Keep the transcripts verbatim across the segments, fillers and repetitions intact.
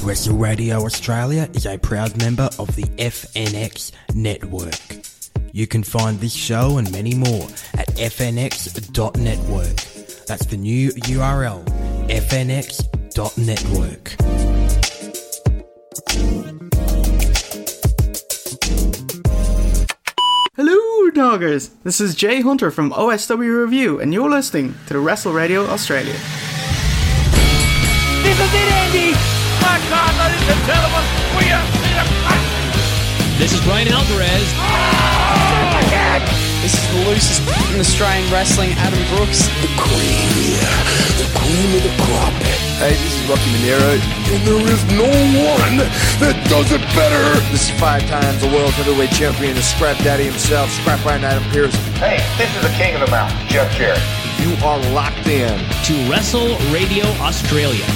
Wrestle Radio Australia is a proud member of the F N X network. You can find this show and many more at f n x dot network. That's the new U R L, f n x dot network. Hello, doggers! This is Jay Hunter from O S W Review, and you're listening to the Wrestle Radio Australia. This is it, Andy! My God, ladies and gentlemen, we are the... This is Brian Alvarez. Oh, again! This is the loosest in Australian wrestling, Adam Brooks. The cream, the cream of the crop. Hey, this is Rocky Manero. And there is no one that does it better. This is five times the world heavyweight champion, the Scrap Daddy himself, Scrap Iron Adam Pearce. Hey, this is the king of the mountain, Jeff Jarrett. You are locked in to Wrestle Radio Australia.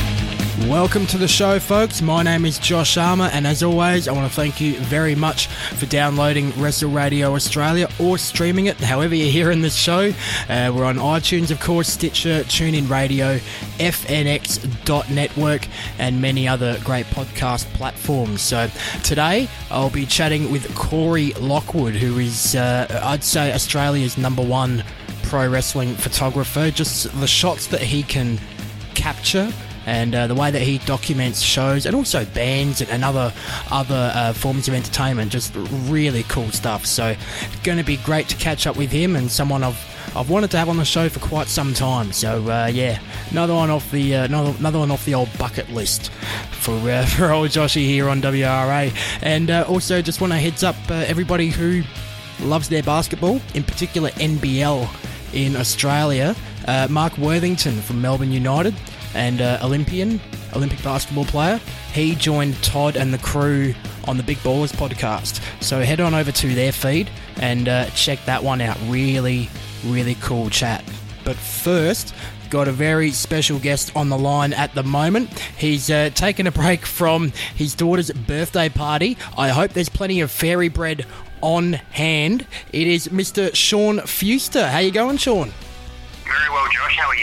Welcome to the show, folks. My name is Josh Armour, and as always, I want to thank you very much for downloading Wrestle Radio Australia or streaming it, however you're hearing this show. Uh, we're on iTunes, of course, Stitcher, TuneIn Radio, f n x dot network, and many other great podcast platforms. So today, I'll be chatting with Corey Lockwood, who is, uh, I'd say, Australia's number one pro wrestling photographer. Just the shots that he can capture, and uh, the way that he documents shows and also bands and, and other other uh, forms of entertainment, just really cool stuff. So going to be great to catch up with him, and someone I've I've wanted to have on the show for quite some time. So uh, yeah, another one off the uh, another, another one off the old bucket list for uh, for old Joshy here on W R A. And uh, also just want to heads up uh, everybody who loves their basketball, in particular N B L in Australia. Uh, Mark Worthington from Melbourne United, and uh, Olympian, Olympic basketball player. He joined Todd and the crew on the Big Ballers podcast. So head on over to their feed and uh, check that one out. Really, really cool chat. But first, got a very special guest on the line at the moment. He's uh, taken a break from his daughter's birthday party. I hope there's plenty of fairy bread on hand. It is Mister Sean Fuster. How you going, Sean? Very well, Josh. How are you?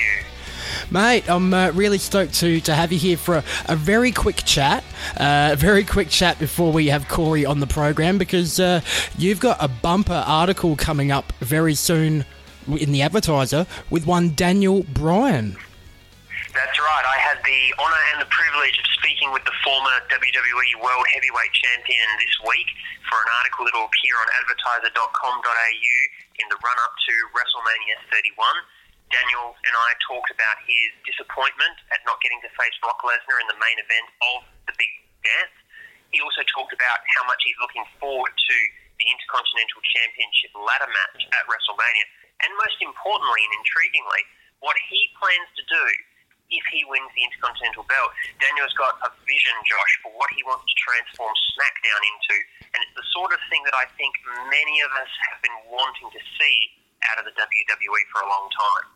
Mate, I'm uh, really stoked to, to have you here for a, a very quick chat. Uh, a very quick chat before we have Corey on the program, because uh, you've got a bumper article coming up very soon in the Advertiser with one Daniel Bryan. That's right. I had the honour and the privilege of speaking with the former W W E World Heavyweight Champion this week for an article that will appear on advertiser dot com dot a u in the run-up to WrestleMania thirty-one. Daniel and I talked about his disappointment at not getting to face Brock Lesnar in the main event of the Big Dance. He also talked about how much he's looking forward to the Intercontinental Championship ladder match at WrestleMania, and most importantly and intriguingly, what he plans to do if he wins the Intercontinental belt. Daniel's got a vision, Josh, for what he wants to transform SmackDown into, and it's the sort of thing that I think many of us have been wanting to see out of the W W E for a long time.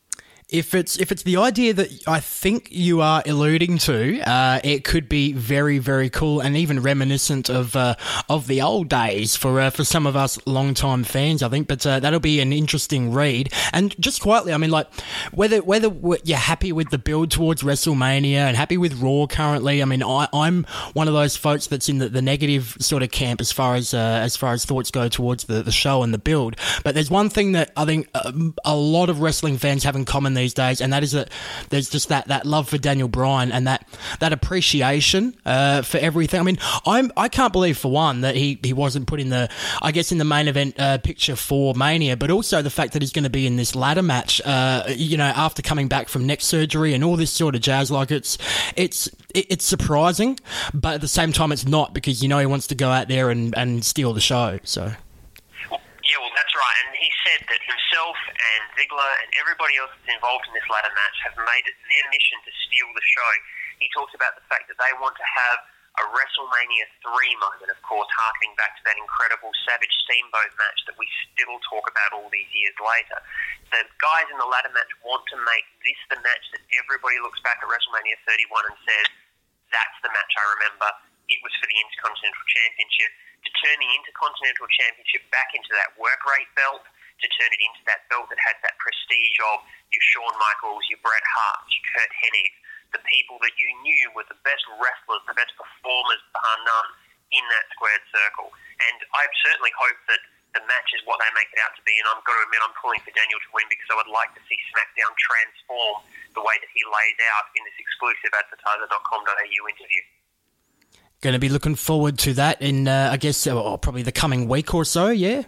If it's if it's the idea that I think you are alluding to, uh, it could be very, very cool and even reminiscent of uh, of the old days for uh, for some of us long-time fans, I think. But uh, that'll be an interesting read. And just quietly, I mean, like whether whether you're happy with the build towards WrestleMania and happy with Raw currently. I mean, I, I'm one of those folks that's in the, the negative sort of camp as far as uh, as far as thoughts go towards the, the show and the build. But there's one thing that I think a, a lot of wrestling fans have in common these days, and that is that there's just that, that love for Daniel Bryan and that that appreciation uh, for everything. I mean, I'm I can't believe for one that he, he wasn't put in the I guess in the main event uh, picture for Mania, but also the fact that he's going to be in this ladder match. Uh, you know, after coming back from neck surgery and all this sort of jazz. Like it's it's it's surprising, but at the same time it's not, because you know he wants to go out there and, and steal the show. So. Yeah, well, that's right. And he said that himself and Ziggler and everybody else that's involved in this ladder match have made it their mission to steal the show. He talks about the fact that they want to have a WrestleMania three moment, of course, harkening back to that incredible Savage Steamboat match that we still talk about all these years later. The guys in the ladder match want to make this the match that everybody looks back at WrestleMania thirty-one and says, that's the match I remember. It was for the Intercontinental Championship. To turn the Intercontinental Championship back into that work rate belt, to turn it into that belt that has that prestige of your Shawn Michaels, your Bret Harts, your Kurt Hennig, the people that you knew were the best wrestlers, the best performers, bar none, in that squared circle. And I certainly hope that the match is what they make it out to be, and I've got to admit I'm pulling for Daniel to win because I would like to see SmackDown transform the way that he lays out in this exclusive advertiser dot com dot a u interview. Going to be looking forward to that in, uh, I guess, uh, oh, probably the coming week or so, yeah?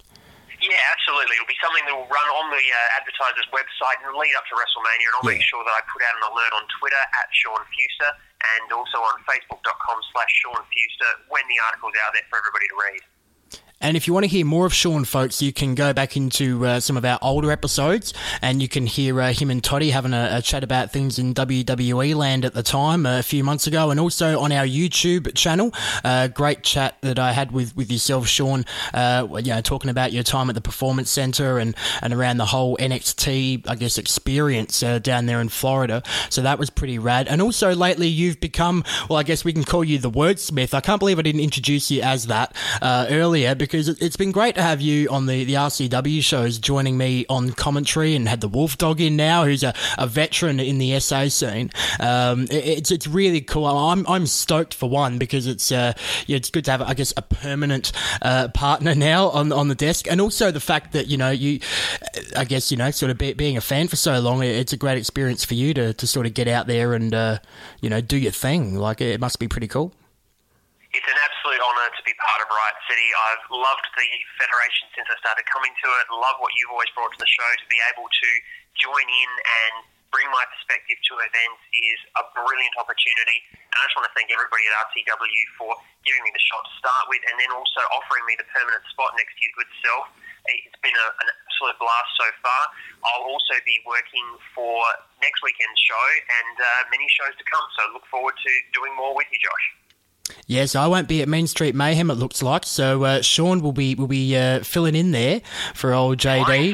Yeah, absolutely. It'll be something that will run on the uh, advertiser's website and lead up to WrestleMania, and I'll yeah. make sure that I put out an alert on Twitter at Sean Fuster and also on facebook dot com slash Sean Fuster when the article's out there for everybody to read. And if you want to hear more of Sean, folks, you can go back into uh, some of our older episodes and you can hear uh, him and Toddy having a, a chat about things in W W E land at the time uh, a few months ago, and also on our YouTube channel. Uh, great chat that I had with, with yourself, Sean, uh, you know, talking about your time at the Performance Center and, and around the whole N X T, I guess, experience uh, down there in Florida. So that was pretty rad. And also lately you've become, well, I guess we can call you the wordsmith. I can't believe I didn't introduce you as that uh, earlier, because Because it's been great to have you on the, the R C W shows, joining me on commentary, and had the Wolf Dog in now, who's a, a veteran in the S A scene. Um, it, it's it's really cool. I'm I'm stoked for one because it's uh yeah, it's good to have, I guess, a permanent uh, partner now on on the desk, and also the fact that, you know, you, I guess, you know, sort of be, being a fan for so long, it's a great experience for you to, to sort of get out there and uh, you know, do your thing. Like, it must be pretty cool. It's an absolute honour to be part of Riot City. I've loved the Federation since I started coming to it. Love what you've always brought to the show. To be able to join in and bring my perspective to events is a brilliant opportunity. And I just want to thank everybody at R C W for giving me the shot to start with, and then also offering me the permanent spot next to your good self. It's been a, an absolute blast so far. I'll also be working for next weekend's show and uh, many shows to come. So look forward to doing more with you, Josh. Yes, I won't be at Main Street Mayhem, it looks like. So uh, Sean will be will be uh, filling in there for old J D.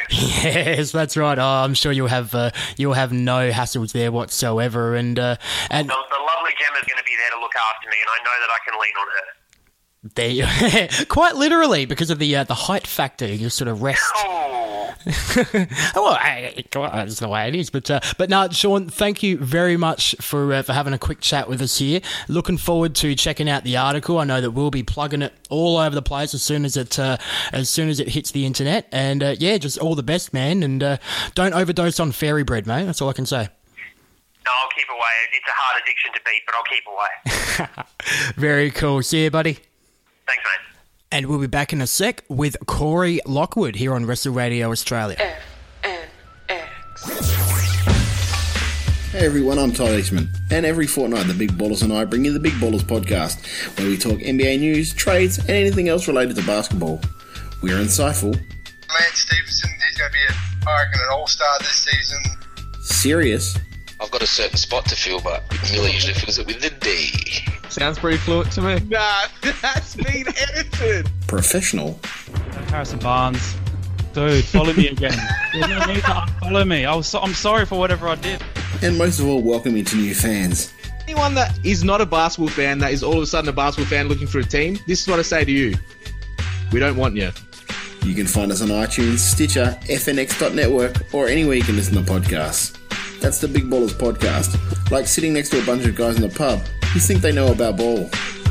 Yes, that's right. Oh, I'm sure you'll have uh, you'll have no hassles there whatsoever. And uh, and the, the lovely Gemma's going to be there to look after me, and I know that I can lean on her. There you quite literally, because of the uh, the height factor, you sort of rest. Oh. Well, I, that's the way it is. But uh, but no, Sean, thank you very much for uh, for having a quick chat with us here. Looking forward to checking out the article. I know that we'll be plugging it all over the place as soon as it uh, as soon as it hits the internet. And uh, yeah, just all the best, man. And uh, don't overdose on fairy bread, mate. That's all I can say. No, I'll keep away. It's a hard addiction to beat, but I'll keep away. Very cool. See you, buddy. Thanks, mate. And we'll be back in a sec with Corey Lockwood here on Wrestle Radio Australia. F N X. Hey everyone, I'm Todd Eastman, and every fortnight the Big Ballers and I bring you the Big Ballers podcast, where we talk N B A news, trades, and anything else related to basketball. We're insightful. Lance Stephenson, he's going to be, a, I reckon, an all-star this season. Serious. I've got a certain spot to fill, but Miller usually fills it with the D. Sounds pretty fluent to me. Nah, that's been edited. Professional. Harrison Barnes. Dude, follow me again. There's no need to follow me. I was so, I'm sorry for whatever I did. And most of all, welcome into new fans. Anyone that is not a basketball fan, that is all of a sudden a basketball fan looking for a team, this is what I say to you. We don't want you. You can find us on iTunes, Stitcher, F N X dot network, or anywhere you can listen to podcasts. That's the Big Ballers podcast. Like sitting next to a bunch of guys in the pub who think they know about ball.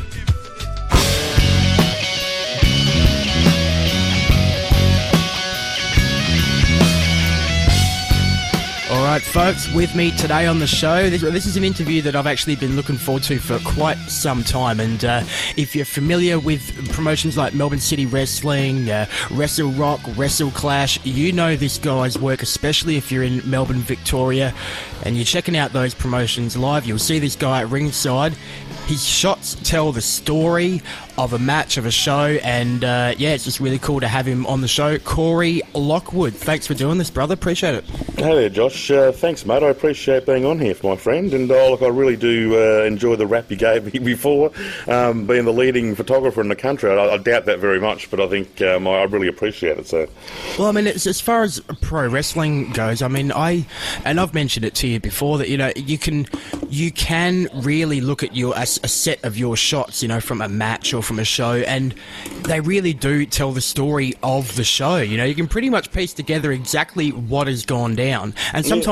All right, folks, with me today on the show, this, this is an interview that I've actually been looking forward to for quite some time. And uh, if you're familiar with promotions like Melbourne City Wrestling, uh, Wrestle Rock, Wrestle Clash, you know this guy's work, especially if you're in Melbourne, Victoria, and you're checking out those promotions live. You'll see this guy at ringside. His shots tell the story of a match, of a show, and uh, yeah, it's just really cool to have him on the show. Corey Lockwood, thanks for doing this, brother. Appreciate it. Hey there, Josh. Uh, thanks, mate. I appreciate being on here for my friend, and oh, look, I really do uh, enjoy the rap you gave me before. Um, being the leading photographer in the country, I, I doubt that very much, but I think um, I really appreciate it. So, well, I mean, it's, as far as pro wrestling goes, I mean, I and I've mentioned it to you before that you know you can you can really look at your a, a set of your shots, you know, from a match or from a show, and they really do tell the story of the show. You know, you can pretty much piece together exactly what has gone down, and sometimes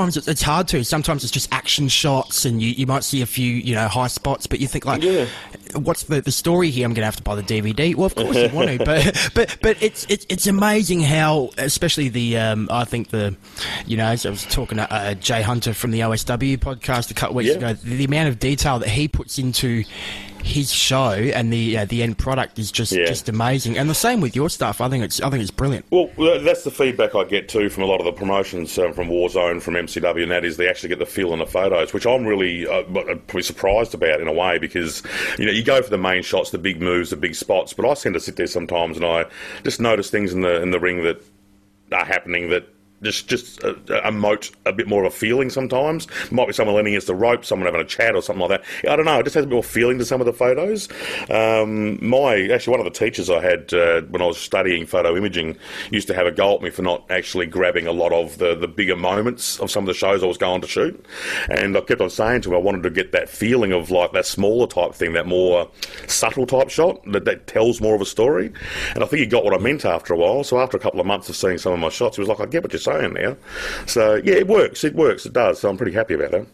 sometimes it's, it's hard to. Sometimes it's just action shots, and you, you might see a few, you know, high spots, but you think like, yeah. what's the, the story here? I'm going to have to buy the D V D. Well, of course you want to, but but but it's it's it's amazing how, especially the um, I think the, you know, as I was talking to uh, Jay Hunter from the O S W podcast a couple of weeks yeah. ago, the, the amount of detail that he puts into his show and the uh, the end product is just, yeah. just amazing. And the same with your stuff. I think it's I think it's brilliant. Well, that's the feedback I get too from a lot of the promotions um, from Warzone, from M C W, and that is they actually get the feel in the photos, which I'm really uh, probably surprised about in a way, because you know you go for the main shots, the big moves, the big spots, but I tend to sit there sometimes and I just notice things in the in the ring that are happening that just just uh, emote a bit more of a feeling sometimes. Might be someone leaning against the rope, someone having a chat or something like that. I don't know, it just has a bit more feeling to some of the photos. Um, my Actually, one of the teachers I had uh, when I was studying photo imaging used to have a go at me for not actually grabbing a lot of the, the bigger moments of some of the shows I was going to shoot. And I kept on saying to him I wanted to get that feeling of like that smaller type thing, that more subtle type shot that, that tells more of a story. And I think he got what I meant after a while. So after a couple of months of seeing some of my shots, he was like, I get what you're saying now. So yeah, it works. It works. It does. So I'm pretty happy about that.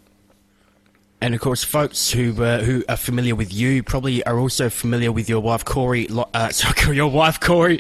And of course, folks who uh, who are familiar with you probably are also familiar with your wife Corey. Uh, sorry, your wife Corey.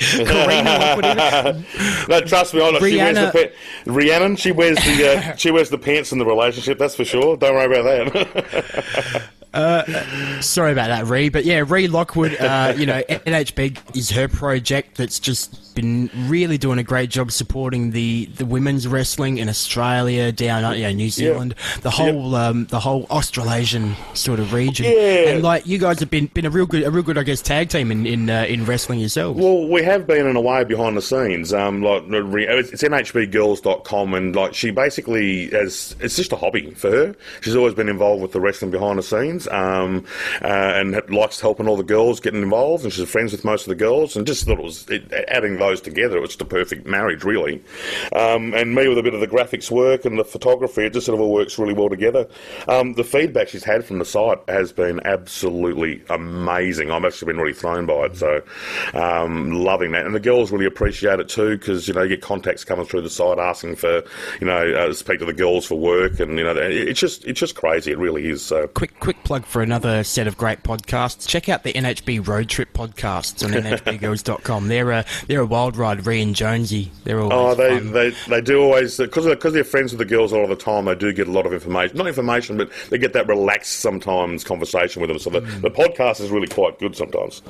Corina, no, trust me, honest. She wears the pa- Rhiannon. She wears the uh, she wears the pants in the relationship. That's for sure. Don't worry about that. Uh, sorry about that, Ree. But yeah, Ree Lockwood, uh, you know, N H B is her project that's just been really doing a great job supporting the, the women's wrestling in Australia, down you know, New Zealand, yeah. the whole yep. um, the whole Australasian sort of region. Yeah. And like you guys have been been a real good a real good I guess tag team in in, uh, in wrestling yourselves. Well, we have been in a way behind the scenes. Um, like it's N H B girls dot com, and like she basically has it's just a hobby for her. She's always been involved with the wrestling behind the scenes. Um, uh, and likes helping all the girls getting involved, and she's friends with most of the girls, and just thought it was it, adding those together, it was the perfect marriage, really. Um, and me with a bit of the graphics work and the photography, it just sort of all works really well together. Um, the feedback she's had from the site has been absolutely amazing. I've actually been really thrown by it, so um, loving that. And the girls really appreciate it too, because you know you get contacts coming through the site asking for you know uh, speak to the girls for work, and you know it's just it's just crazy. It really is. So quick quick plug for another set of great podcasts. Check out the N H B Road Trip podcasts on N H B girls dot com. They're a they're a wild ride. Ree and Jonesy. They're always oh they, fun. they they do always because because they're friends with the girls all the time. They do get a lot of information. Not information, but they get that relaxed sometimes conversation with them. So the, mm. the podcast is really quite good sometimes.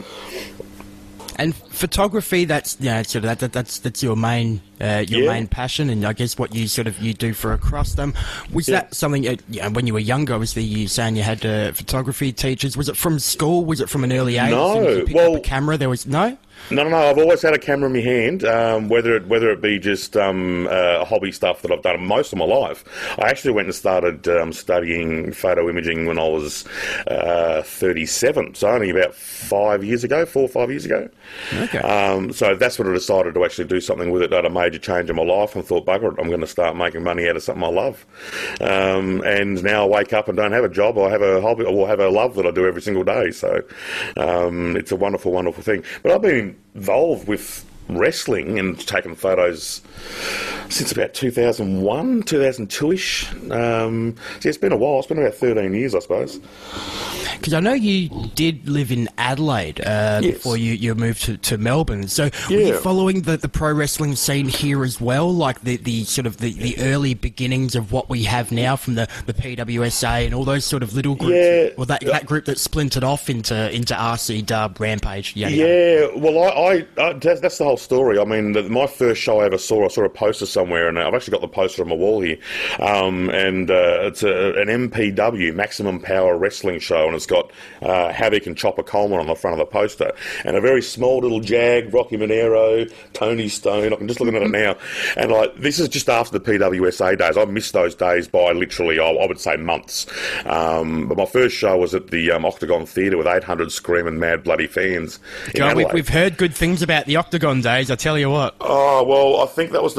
And photography, that's you know, sort of that, that that's that's your main uh, your yeah. main passion, and I guess what you sort of you do for across them. Was yeah. that something uh, you know, when you were younger? Obviously, you saying you had uh, photography teachers. Was it from school? Was it from an early age? No, you picked well, up a camera. There was no. No, no, no. I've always had a camera in my hand, um, whether it whether it be just um, uh, hobby stuff that I've done most of my life. I actually went and started um, studying photo imaging when I was uh, thirty-seven, so only about five years ago, four or five years ago. Okay. Um, so that's when I decided to actually do something with it. I had a major change in my life and thought, bugger it, I'm going to start making money out of something I love. Um, and now I wake up and don't have a job. I have a hobby, or have a love that I do every single day. So um, it's a wonderful, wonderful thing. But I've been involved with wrestling and taken photos since about two thousand one, two thousand two-ish. Um, so it's been a while. It's been about thirteen years, I suppose. Because I know you did live in Adelaide uh, yes. before you, you moved to, to Melbourne. So yeah. were you following the, the pro wrestling scene here as well? Like the, the sort of the, the early beginnings of what we have now from the, the P W S A and all those sort of little groups? Yeah. Or that, that group that splintered off into into R C, Dub, Rampage? Yada, yeah, yada. well, I, I, I that's, that's the whole story. I mean, the, my first show I ever saw, I saw a poster somewhere, and I've actually got the poster on my wall here. Um, and uh, it's a, an M P W, Maximum Power Wrestling Show, and it's got uh, Havoc and Chopper Coleman on the front of the poster, and a very small little Jag, Rocky Monero, Tony Stone. I'm just looking at it now, and like this is just after the P W S A days. I missed those days by literally, I, I would say, months. Um, but my first show was at the um, Octagon Theatre with eight hundred screaming mad bloody fans. God, we've, we've heard good things about the Octagon days, I tell you what. Oh, well, I think that was the reason why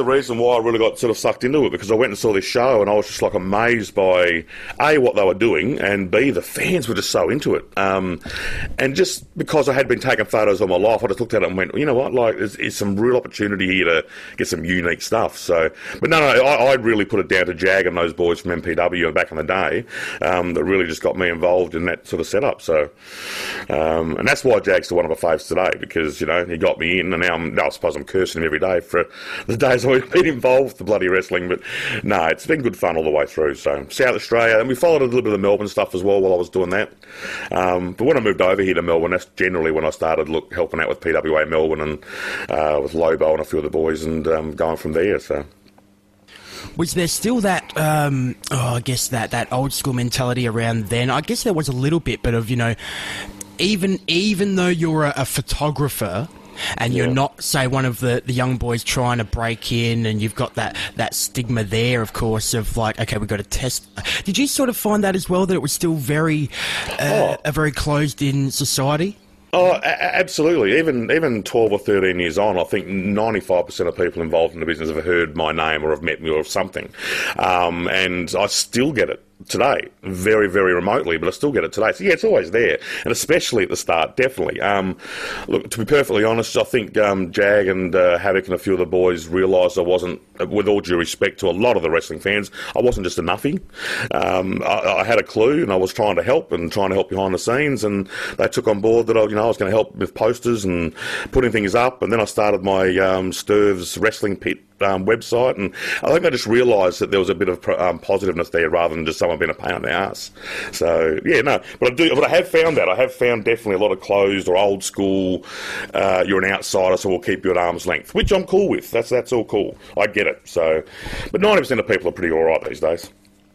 why I really got sort of sucked into it, because I went and saw this show and I was just like amazed by A, what they were doing, and B, the fans were just so into it. Um, and just because I had been taking photos all my life, I just looked at it and went, you know what, like there's, there's some real opportunity here to get some unique stuff. So, but no, no, I, I really put it down to Jag and those boys from M P W back in the day um, that really just got me involved in that sort of setup. So, um, and that's why Jag's still one of my faves today, because, you know, he got me in, and now I'm, now I suppose I'm cursing him every day for the days I've been involved with the bloody wrestling. But no, it's been good fun all the way through. So South Australia, and we followed a little bit of the Melbourne stuff as well while I was doing that. Um, but when I moved over here to Melbourne, that's generally when I started look, helping out with P W A Melbourne and uh, with Lobo and a few of the boys, and um, going from there. So. Was there still that, um, oh, I guess that, that old school mentality around then? I guess there was a little bit, but of, you know, even even though you're a, a photographer and you're yeah. not, say, one of the, the young boys trying to break in, and you've got that, that stigma there, of course, of like, okay, we've got to test. Did you sort of find that as well, that it was still very uh, oh. a very closed-in society? Oh, a- absolutely. Even even twelve or thirteen years on, I think ninety-five percent of people involved in the business have heard my name or have met me or something. Um, and I still get it today, very, very remotely, but I still get it today. So, yeah, it's always there, and especially at the start, definitely. Um, look, to be perfectly honest, I think um, Jag and uh, Havoc and a few of the boys realised I wasn't, with all due respect to a lot of the wrestling fans, I wasn't just a nuffy. Um, I, I had a clue, and I was trying to help and trying to help behind the scenes, and they took on board that I, you know, I was going to help with posters and putting things up, and then I started my um, Sturves Wrestling Pit Um, website, and I think I just realised that there was a bit of um, positiveness there rather than just someone being a pain in the ass. So yeah, no, but I do. But I have found that I have found definitely a lot of closed or old school. Uh, you're an outsider, so we'll keep you at arm's length, which I'm cool with. That's that's all cool. I get it. So, but ninety percent of people are pretty all right these days.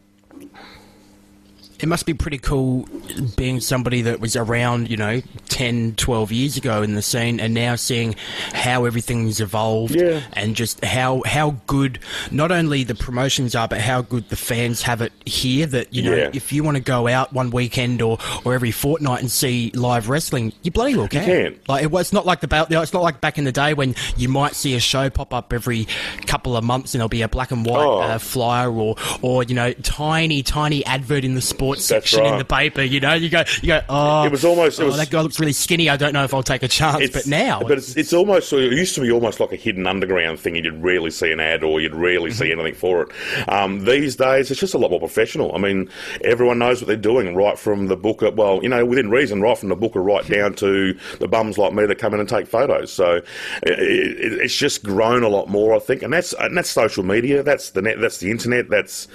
It must be pretty cool being somebody that was around, you know, ten, twelve years ago in the scene, and now seeing how everything's evolved, yeah. and just how how good not only the promotions are, but how good the fans have it here. That, you know, yeah. if you want to go out one weekend or, or every fortnight and see live wrestling, you bloody well can. You can. Like, it was not like the it's not like back in the day when you might see a show pop up every couple of months and there'll be a black and white oh. uh, flyer or or you know, tiny tiny advert in the sports That's section right. in the paper. You know, you go, you go. Oh, it was almost. It oh, was, that guy looks really skinny. I don't know if I'll take a chance. But now, but it's, it's almost. It used to be almost like a hidden underground thing. You'd rarely see an ad, or you'd rarely see anything for it. Um, these days, it's just a lot more professional. I mean, everyone knows what they're doing, right from the booker. Well, you know, within reason, right from the booker right down to the bums like me that come in and take photos. So it, it, it's just grown a lot more, I think, and that's and that's social media. That's the net. That's the internet. That's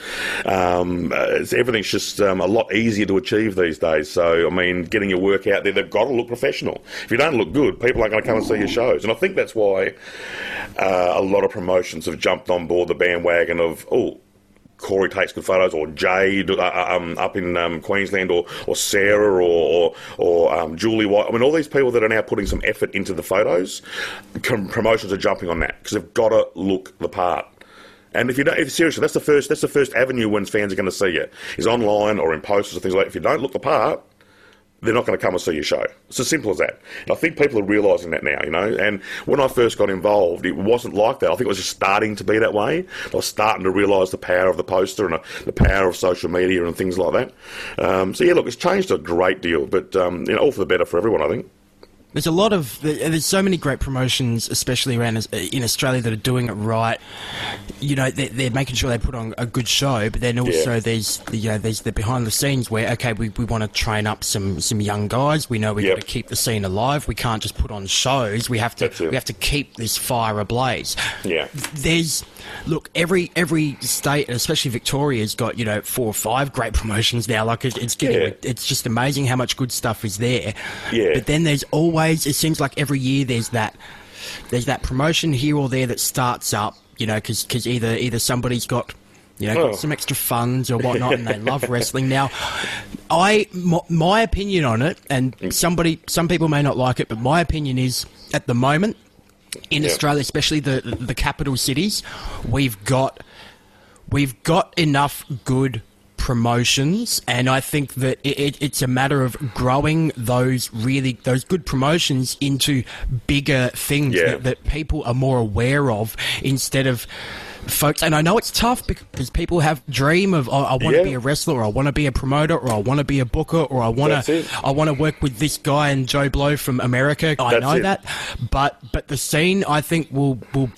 um, uh, it's, everything's just um, a lot easier to achieve these days. So, I mean, getting your work out there, they've got to look professional. If you don't look good, people aren't going to come and see your shows. And I think that's why uh, a lot of promotions have jumped on board the bandwagon of, oh, Corey takes good photos, or Jade uh, um, up in um, Queensland, or, or Sarah, or or, or um, Julie White. I mean, all these people that are now putting some effort into the photos, com- promotions are jumping on that because they've got to look the part. And if you don't, if seriously, that's the first, that's the first avenue when fans are going to see you, is online or in posters or things like that. If you don't look the part, they're not going to come and see your show. It's as simple as that. And I think people are realising that now, you know. And when I first got involved, it wasn't like that. I think it was just starting to be that way. I was starting to realise the power of the poster and the power of social media and things like that. Um, so yeah, look, it's changed a great deal, but um, you know, all for the better for everyone, I think. There's a lot of, there's so many great promotions, especially around in Australia, that are doing it right. You know, they're, they're making sure they put on a good show, but then also yeah. there's the, you know, there's the behind the scenes where, okay, we, we want to train up some, some young guys. We know we've yep. got to keep the scene alive. We can't just put on shows. We have to we have to keep this fire ablaze. Yeah. There's, look, every every state, especially Victoria's got, you know, four or five great promotions now. Like it, it's getting, yeah. it's just amazing how much good stuff is there. Yeah. But then there's always, it seems like every year there's that there's that promotion here or there that starts up, you know, because because either either somebody's got, you know, oh. got some extra funds or whatnot, and they love wrestling. Now, I my, my opinion on it, and somebody some people may not like it, but my opinion is, at the moment in yeah. Australia, especially the the capital cities, we've got we've got enough good promotions, and I think that it, it, it's a matter of growing those really those good promotions into bigger things yeah. that, that people are more aware of, instead of folks, and I know it's tough because people have dream of, oh, I want to Yeah. be a wrestler, or I want to be a promoter, or I want to be a booker, or I want That's to it. I want to work with this guy and Joe Blow from America. I That's know it. that, but but the scene, I think, will will.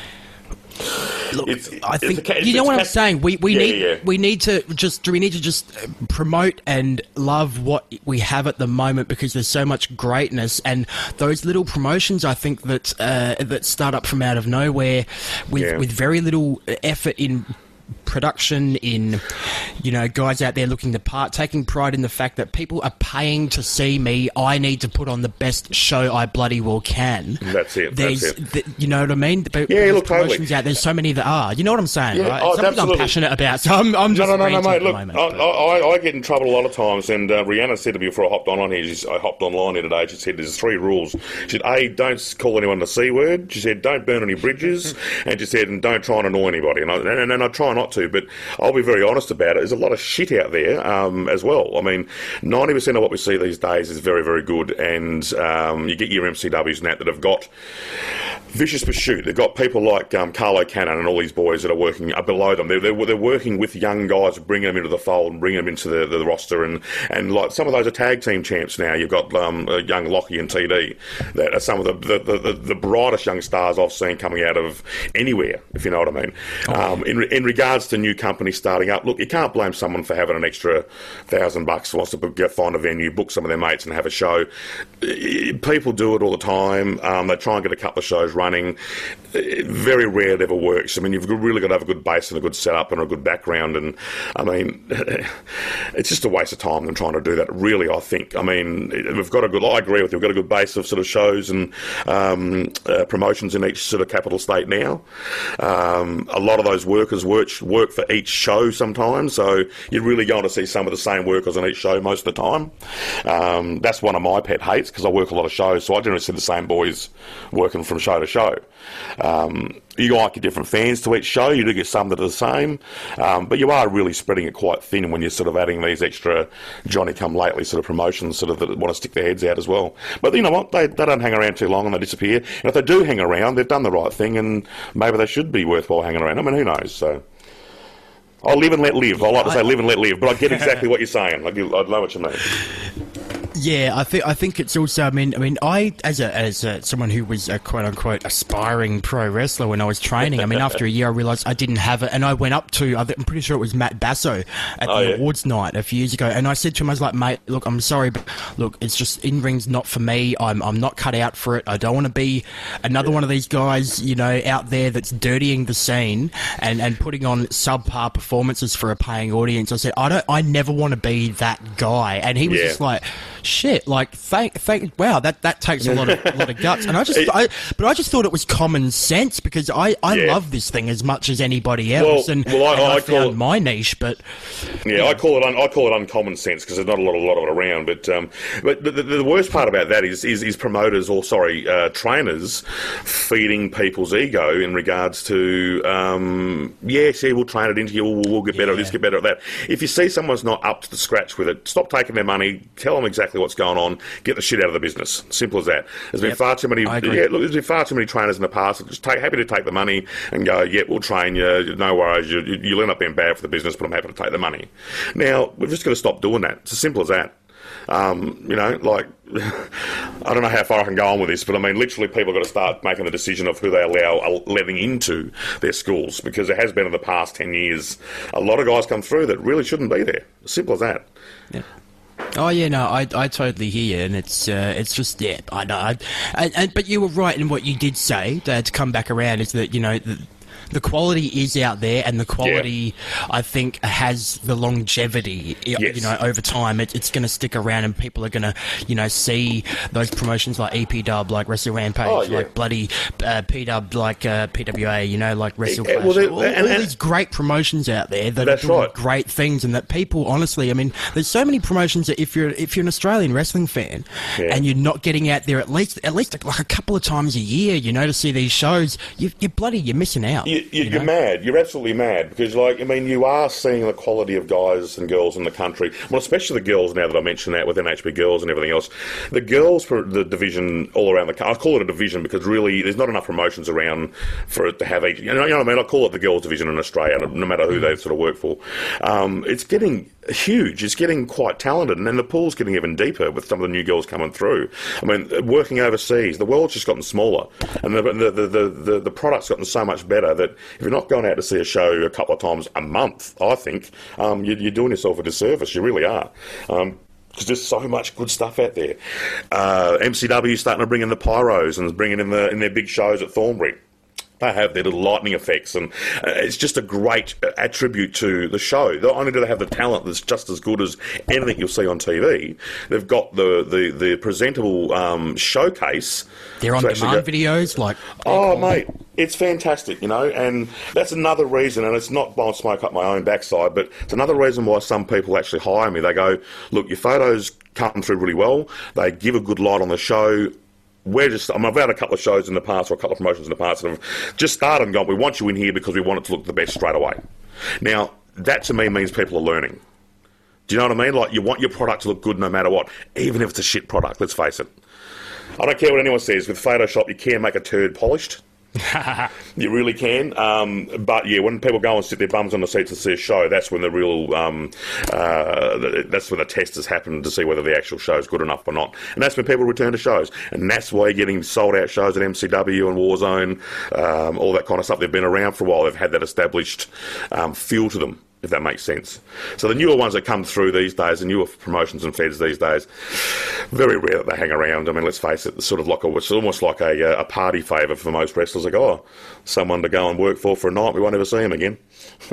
Look, It's- I it's think a ca- you know it's what ca- I'm saying. We we Yeah, need yeah. we need to just do we need to just uh, promote and love what we have at the moment, because there's so much greatness, and those little promotions, I think, that uh, that start up from out of nowhere with Yeah. with very little effort in production, in, you know, guys out there looking the part, taking pride in the fact that people are paying to see me. I need to put on the best show I bloody well can. That's it. There's, That's it. th- you know what I mean? But Yeah, there's look, totally. promotions out there. So many that are. You know what I'm saying, Yeah, right? oh, It's something I'm absolutely. passionate about. So I'm, I'm No, just no, no, no, ranting mate. at the Look, moment, I, but- I, I get in trouble a lot of times, and uh, Rihanna said to me before I hopped on on here, she's, I hopped online here today, she said there's three rules. She said, A, don't call anyone the C word. She said, don't burn any bridges. And she said, and don't try and annoy anybody. And I, and, and I try not to, but I'll be very honest about it. There's a lot of shit out there um, as well. I mean, ninety percent of what we see these days is very, very good, and um, you get your M C Ws and that that have got vicious pursuit. They've got people like um, Carlo Cannon and all these boys that are working uh, below them. They're, they're, they're working with young guys, bringing them into the fold and bringing them into the, the roster. And, and like some of those are tag team champs now. You've got um, uh, young Lockie and T D that are some of the, the, the, the brightest young stars I've seen coming out of anywhere, if you know what I mean. Um, in, in regards to new companies starting up, look, you can't blame someone for having an extra thousand bucks, wants to book, go find a venue, book some of their mates and have a show. People do it all the time. Um, they try and get a couple of shows running. Very rare it ever works. I mean, you've really got to have a good base and a good setup and a good background. And I mean, it's just a waste of time them trying to do that. Really, I think. I mean, we've got a good. I agree with you. We've got a good base of sort of shows and um, uh, promotions in each sort of capital state now. Um, a lot of those workers work work for each show sometimes, so you're really going to see some of the same workers on each show most of the time. Um, that's one of my pet hates, because I work a lot of shows, so I generally see the same boys working from show to show. Um, you like your different fans to each show. You do get some that are the same, um, but you are really spreading it quite thin when you're sort of adding these extra Johnny-come-lately sort of promotions sort of that want to stick their heads out as well. But you know what? They, they don't hang around too long and they disappear. And if they do hang around, they've done the right thing, and maybe they should be worthwhile hanging around. I mean, who knows? So I'll live and let live. I like to say live and let live, but I get exactly what you're saying. I, do, I know what you mean. Yeah, I think I think it's also. I mean, I mean, I as a as a, someone who was a quote unquote aspiring pro wrestler when I was training. I mean, after a year, I realised I didn't have it, and I went up to. I'm pretty sure it was Matt Basso at Oh, the yeah. awards night a few years ago, and I said to him, I was like, mate, look, I'm sorry, but look, it's just in ring's not for me. I'm I'm not cut out for it. I don't want to be another one of these guys, you know, out there that's dirtying the scene and and putting on subpar performances for a paying audience. I said, I don't. I never want to be that guy, and he was Yeah. just like, shit, like thank, thank, wow, that, that takes a lot of a lot of guts. And I just, I, but I just thought it was common sense, because I, I Yeah. love this thing as much as anybody else, Well- and, well, I- and I, I call found it- my niche. But Yeah, I call it un, I call it uncommon sense, because there's not a lot, a lot of it around. But um, but the, the, the worst part about that is is, is promoters, or sorry, uh, trainers feeding people's ego in regards to um, yes, yeah, we'll train it into you. We'll, we'll get better at this, get better at that. If you see someone's not up to the scratch with it, stop taking their money. Tell them exactly what's going on. Get the shit out of the business. Simple as that. There's been Yep, far too many. I agree. Yeah, look, there's been far too many trainers in the past that just take, happy to take the money and go, yeah, we'll train you. No worries. You, you, you'll end up being bad for the business, but I'm happy to take the money. Now, we've just got to stop doing that. It's as simple as that. Um, you know, like, I don't know how far I can go on with this, but I mean, literally people have got to start making the decision of who they allow are letting into their schools, because there has been in the past ten years a lot of guys come through that really shouldn't be there. Simple as that. yeah. Oh yeah, no, I, I totally hear you, and it's uh, it's just yeah, I know. I, and, and, but you were right in what you did say. Uh, to come back around, is that you know the, the quality is out there, and the quality I think has the longevity. y- Yes. You know, over time, it, it's going to stick around, and people are going to you know see those promotions like E P W, like Wrestle Rampage, Oh, yeah. like bloody uh, P W, like uh, P W A. You know, like Wrestle Yeah, Clash. well, they- all, and- all and- these great promotions out there that That's are doing right. great things, and that people honestly, I mean, there's so many promotions that if you're if you're an Australian wrestling fan Yeah. and you're not getting out there at least at least like a couple of times a year, you know, to see these shows, you, you're bloody you're missing out. You, you, you you're know? mad. You're absolutely mad because, like, I mean, you are seeing the quality of guys and girls in the country. Well, especially the girls. Now that I mention that with N H B girls and everything else, the girls for the division all around the country. I call it a division because really, there's not enough promotions around for it to have each. You know, you know what I mean? I call it the girls division in Australia, no matter who they sort of work for. Um, it's getting huge. It's getting quite talented, and then the pool's getting even deeper with some of the new girls coming through. I mean, working overseas, the world's just gotten smaller, and the the the the, the, the product's gotten so much better that if you're not going out to see a show a couple of times a month, I think um, you're, you're doing yourself a disservice. You really are. Um, because there's so much good stuff out there. Uh, M C W starting to bring in the pyros and bringing in the in their big shows at Thornbury. They have their little lightning effects, and uh, it's just a great attribute to the show. Not only do they have the talent that's just as good as anything you'll see on T V, they've got the, the, the presentable um, showcase. They're on demand go, videos, like... Oh, mate, it's fantastic, you know, and that's another reason, and it's not blowing smoke up my own backside, but it's another reason why some people actually hire me. They go, look, your photos come through really well, they give a good light on the show. We're just, I mean, I've had a couple of shows in the past or a couple of promotions in the past that have just started and gone, we want you in here because we want it to look the best straight away. Now, that to me means people are learning. Do you know what I mean? Like, you want your product to look good no matter what, even if it's a shit product, let's face it. I don't care what anyone says, with Photoshop you can make a turd polished. You really can, um, but yeah, when people go and sit their bums on the seats and see a show, that's when the real, um, uh, that's when the test has happened to see whether the actual show is good enough or not, and that's when people return to shows, and that's why you're getting sold out shows at M C W and Warzone, um, all that kind of stuff. They've been around for a while, they've had that established um, feel to them, if that makes sense. So the newer ones that come through these days, the newer promotions and feds these days, very rare that they hang around. I mean, let's face it, it's sort of like a, it's almost like a, a party favour for most wrestlers. Like, oh, someone to go and work for for a night, we won't ever see him again.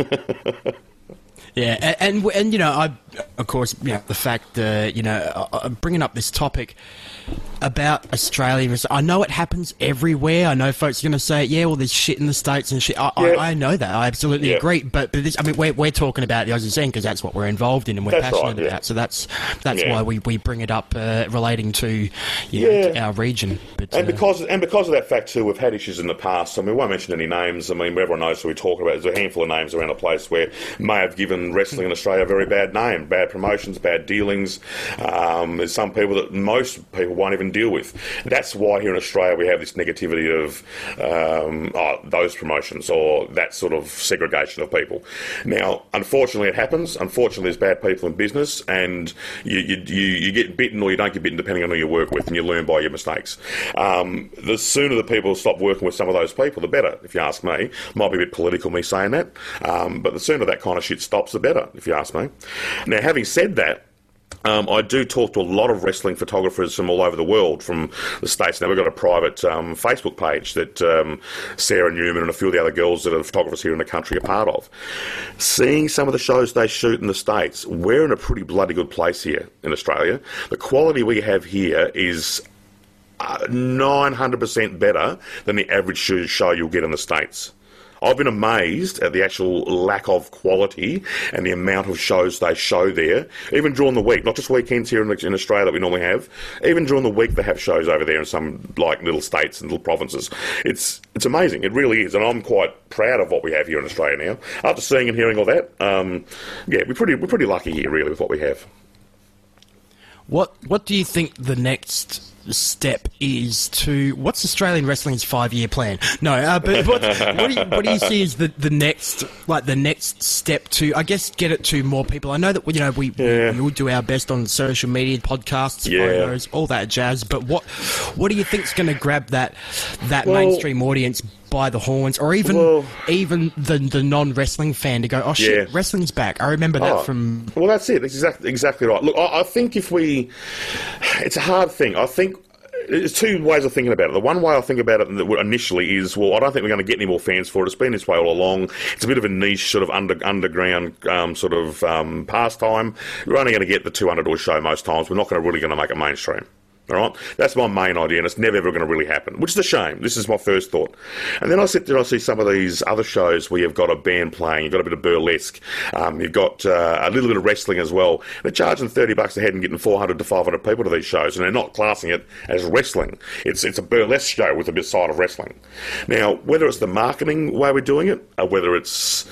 Yeah, and, and and you know, I of course, you know, the fact, uh, you know, I'm bringing up this topic about Australia. I know it happens everywhere. I know folks are going to say, yeah, well, there's shit in the States and shit. I, yeah. I, I know that. I absolutely yeah. agree. But, but this, I mean, we're, we're talking about the Aussie scene because that's what we're involved in and we're that's passionate right, yeah. about. So that's that's yeah. why we, we bring it up uh, relating to, you yeah. know, to our region. But, and, uh, because, and because of that fact, too, we've had issues in the past. I mean, we won't mention any names. I mean, everyone knows who we talk about. There's a handful of names around the place where may have given wrestling in Australia a very bad name, bad promotions, bad dealings. Um, there's some people that most people won't even deal with. That's why here in Australia we have this negativity of um, oh, those promotions or that sort of segregation of people. Now, unfortunately, it happens. Unfortunately, there's bad people in business, and you you, you, you get bitten or you don't get bitten depending on who you work with, and you learn by your mistakes. Um, the sooner the people stop working with some of those people, the better, if you ask me. Might be a bit political, me saying that, um, but the sooner that kind of shit stops, the better, if you ask me. Now, having said that, Um, I do talk to a lot of wrestling photographers from all over the world, from the States. Now, we've got a private um, Facebook page that um, Sarah Newman and a few of the other girls that are photographers here in the country are part of. Seeing some of the shows they shoot in the States, we're in a pretty bloody good place here in Australia. The quality we have here is uh, nine hundred percent better than the average show you'll get in the States. I've been amazed at the actual lack of quality and the amount of shows they show there, even during the week, not just weekends here in, in Australia that we normally have, even during the week they have shows over there in some like little states and little provinces. It's it's amazing, it really is, and I'm quite proud of what we have here in Australia now. After seeing and hearing all that, um, yeah, we're pretty we're pretty lucky here really with what we have. What what do you think the next step is to what's Australian wrestling's five-year plan? No, uh, but what, what, do you, what do you see as the, the next like the next step to, I guess, get it to more people? I know that you know we yeah. we, we will do our best on social media, podcasts, yeah. photos, all that jazz. But what what do you think's going to grab that that well, mainstream audience by the horns, or even well, even the the non-wrestling fan to go, oh shit, yeah. wrestling's back? I remember that oh, from. Well, that's it. That's exactly exactly right. Look, I, I think if we, it's a hard thing. I think. There's two ways of thinking about it. The one way I think about it initially is, well, I don't think we're going to get any more fans for it. It's been this way all along. It's a bit of a niche sort of under, underground um, sort of um, pastime. We're only going to get the two hundred door show most times. We're not going to really going to make it mainstream. All right, that's my main idea, and it's never ever going to really happen, which is a shame. This is my first thought. And then I sit there and I see some of these other shows where you've got a band playing, you've got a bit of burlesque, um, you've got uh, a little bit of wrestling as well. They're charging thirty bucks a head and getting four hundred to five hundred people to these shows, and they're not classing it as wrestling. It's it's a burlesque show with a bit side of wrestling. Now, whether it's the marketing way we're doing it, or whether it's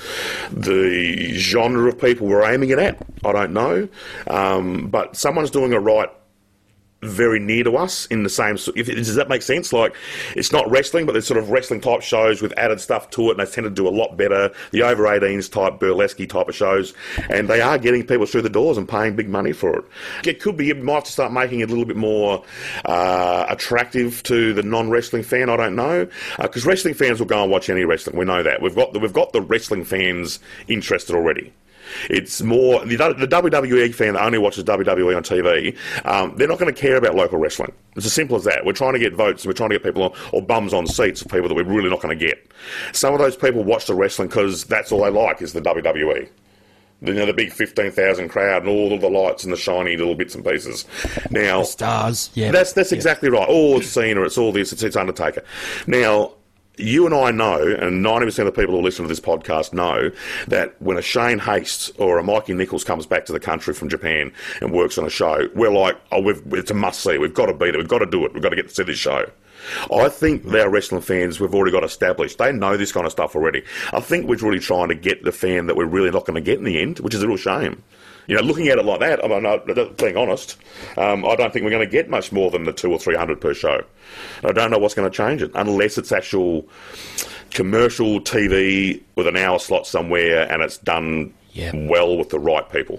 the genre of people we're aiming it at, I don't know. Um, but someone's doing it right very near to us in the same... If, does that make sense? Like, it's not wrestling, but there's sort of wrestling-type shows with added stuff to it, and they tend to do a lot better. The over eighteens type, burlesque type of shows, and they are getting people through the doors and paying big money for it. It could be, you might have to start making it a little bit more uh, attractive to the non-wrestling fan, I don't know, because uh, wrestling fans will go and watch any wrestling, we know that. We've got the, we've got the wrestling fans interested already. It's more the, the W W E fan that only watches W W E on T V. Um, they're not going to care about local wrestling. It's as simple as that. We're trying to get votes. We're trying to get people on, or bums on seats of people that we're really not going to get. Some of those people watch the wrestling because that's all they like is the W W E. You know, the big fifteen thousand crowd and all of the lights and the shiny little bits and pieces. Now, the stars. Yeah, that's that's yeah. exactly right. All it's Cena. It's all this. It's, it's Undertaker. Now, you and I know, and ninety percent of the people who listen to this podcast know, that when a Shane Haste or a Mikey Nichols comes back to the country from Japan and works on a show, we're like, oh, we've, it's a must-see. We've got to beat it. We've got to do it. We've got to get to see this show. I think our wrestling fans, we've already got established. They know this kind of stuff already. I think we're really trying to get the fan that we're really not going to get in the end, which is a real shame. You know, looking at it like that, I mean, being honest, um, I don't think we're going to get much more than the two or three hundred per show. I don't know what's going to change it, unless it's actual commercial T V with an hour slot somewhere and it's done yeah. well with the right people.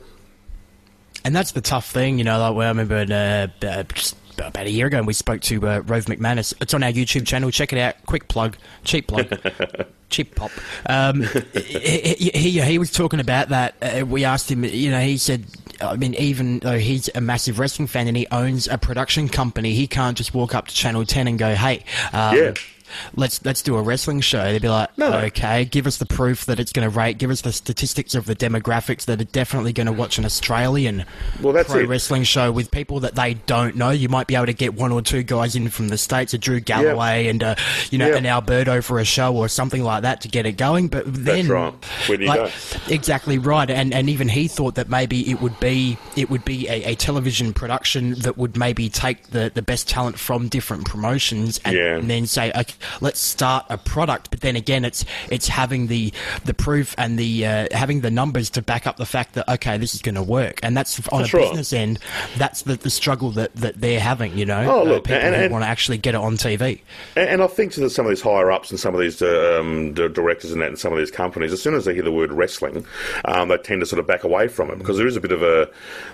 And that's the tough thing, you know, like, well, I remember uh, uh, just about a year ago we spoke to uh, Rove McManus. It's on our YouTube channel. Check it out. Quick plug. Cheap plug. Cheap pop. Um, he, he, he was talking about that. Uh, we asked him, you know, he said, I mean, even though he's a massive wrestling fan and he owns a production company, he can't just walk up to Channel ten and go, hey, um, yeah. Let's let's do a wrestling show. They'd be like, no. okay, give us the proof that it's going to rate. Give us the statistics of the demographics that are definitely going to watch an Australian well, that's pro it. wrestling show with people that they don't know. You might be able to get one or two guys in from the States, a Drew Galloway yep. and uh, you know yep. an Alberto for a show or something like that to get it going. But then, that's right. Where do you like, go? Exactly right. And and even he thought that maybe it would be it would be a, a television production that would maybe take the, the best talent from different promotions and, yeah. and then say, okay, let's start a product. But then again, it's it's having the the proof and the uh, having the numbers to back up the fact that okay, this is going to work. And that's on that's a right. business end. That's the, the struggle that, that they're having. You know, oh, look, uh, people and, and, want to actually get it on T V. And, and I think to some of these higher ups and some of these uh, um, directors and that, and some of these companies, as soon as they hear the word wrestling, um, they tend to sort of back away from it because there is a bit of a.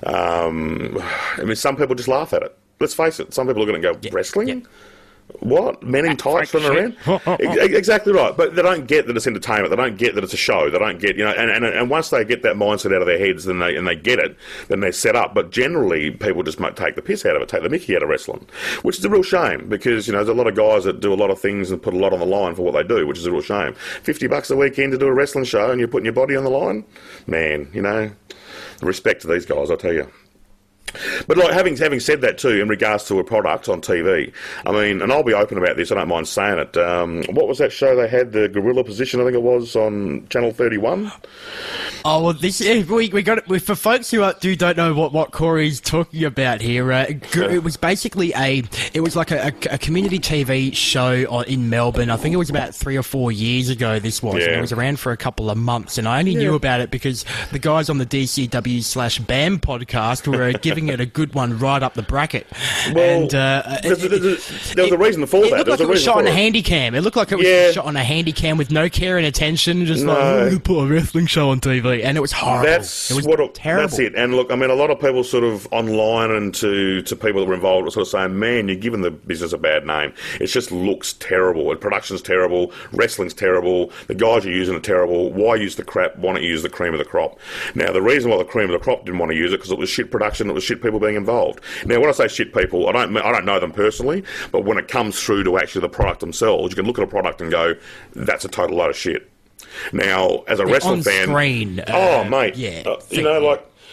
Um, I mean, some people just laugh at it. Let's face it. Some people are going to go yeah. wrestling. Yeah. What? Men in tights running around? Exactly right. But they don't get that it's entertainment. They don't get that it's a show. They don't get, you know, and, and, and once they get that mindset out of their heads then they, and they get it, then they're set up. But generally, people just might take the piss out of it, take the mickey out of wrestling, which is a real shame because, you know, there's a lot of guys that do a lot of things and put a lot on the line for what they do, which is a real shame. fifty bucks a weekend to do a wrestling show and you're putting your body on the line? Man, you know, respect to these guys, I tell you. But like having having said that too, in regards to a product on T V, I mean, and I'll be open about this. I don't mind saying it. Um, what was that show they had? The Gorilla Position, I think it was on Channel thirty-one. Oh well, this we we got it for folks who are, do don't know what, what Corey's talking about here. Uh, it was basically a it was like a, a, a community T V show on, in Melbourne. I think it was about three or four years ago. This was yeah. and it was around for a couple of months, and I only yeah. knew about it because the guys on the D C W slash B A M podcast were giving it a good one right up the bracket. Well, and uh, there's, it, there's, there was a reason for it that. It looked like there it was shot on a a handy cam. It looked like it was yeah. shot on a handy cam with no care and attention, just no. like oh, we put a wrestling show on T V, and it was horrible. That's it was what it, terrible. That's it. And look, I mean, a lot of people sort of online and to, to people that were involved were sort of saying, man, you're giving the business a bad name. It just looks terrible. The production's terrible. Wrestling's terrible. The guys you're using are terrible. Why use the crap? Why not use the cream of the crop? Now, the reason why the cream of the crop didn't want to use it because it was shit production, it was shit people being involved. Now, when I say shit people, I don't I don't know them personally, but when it comes through to actually the product themselves, you can look at a product and go, that's a total load of shit. Now, as a the wrestling on fan... screen, uh, oh, mate. Yeah, uh, you know, like...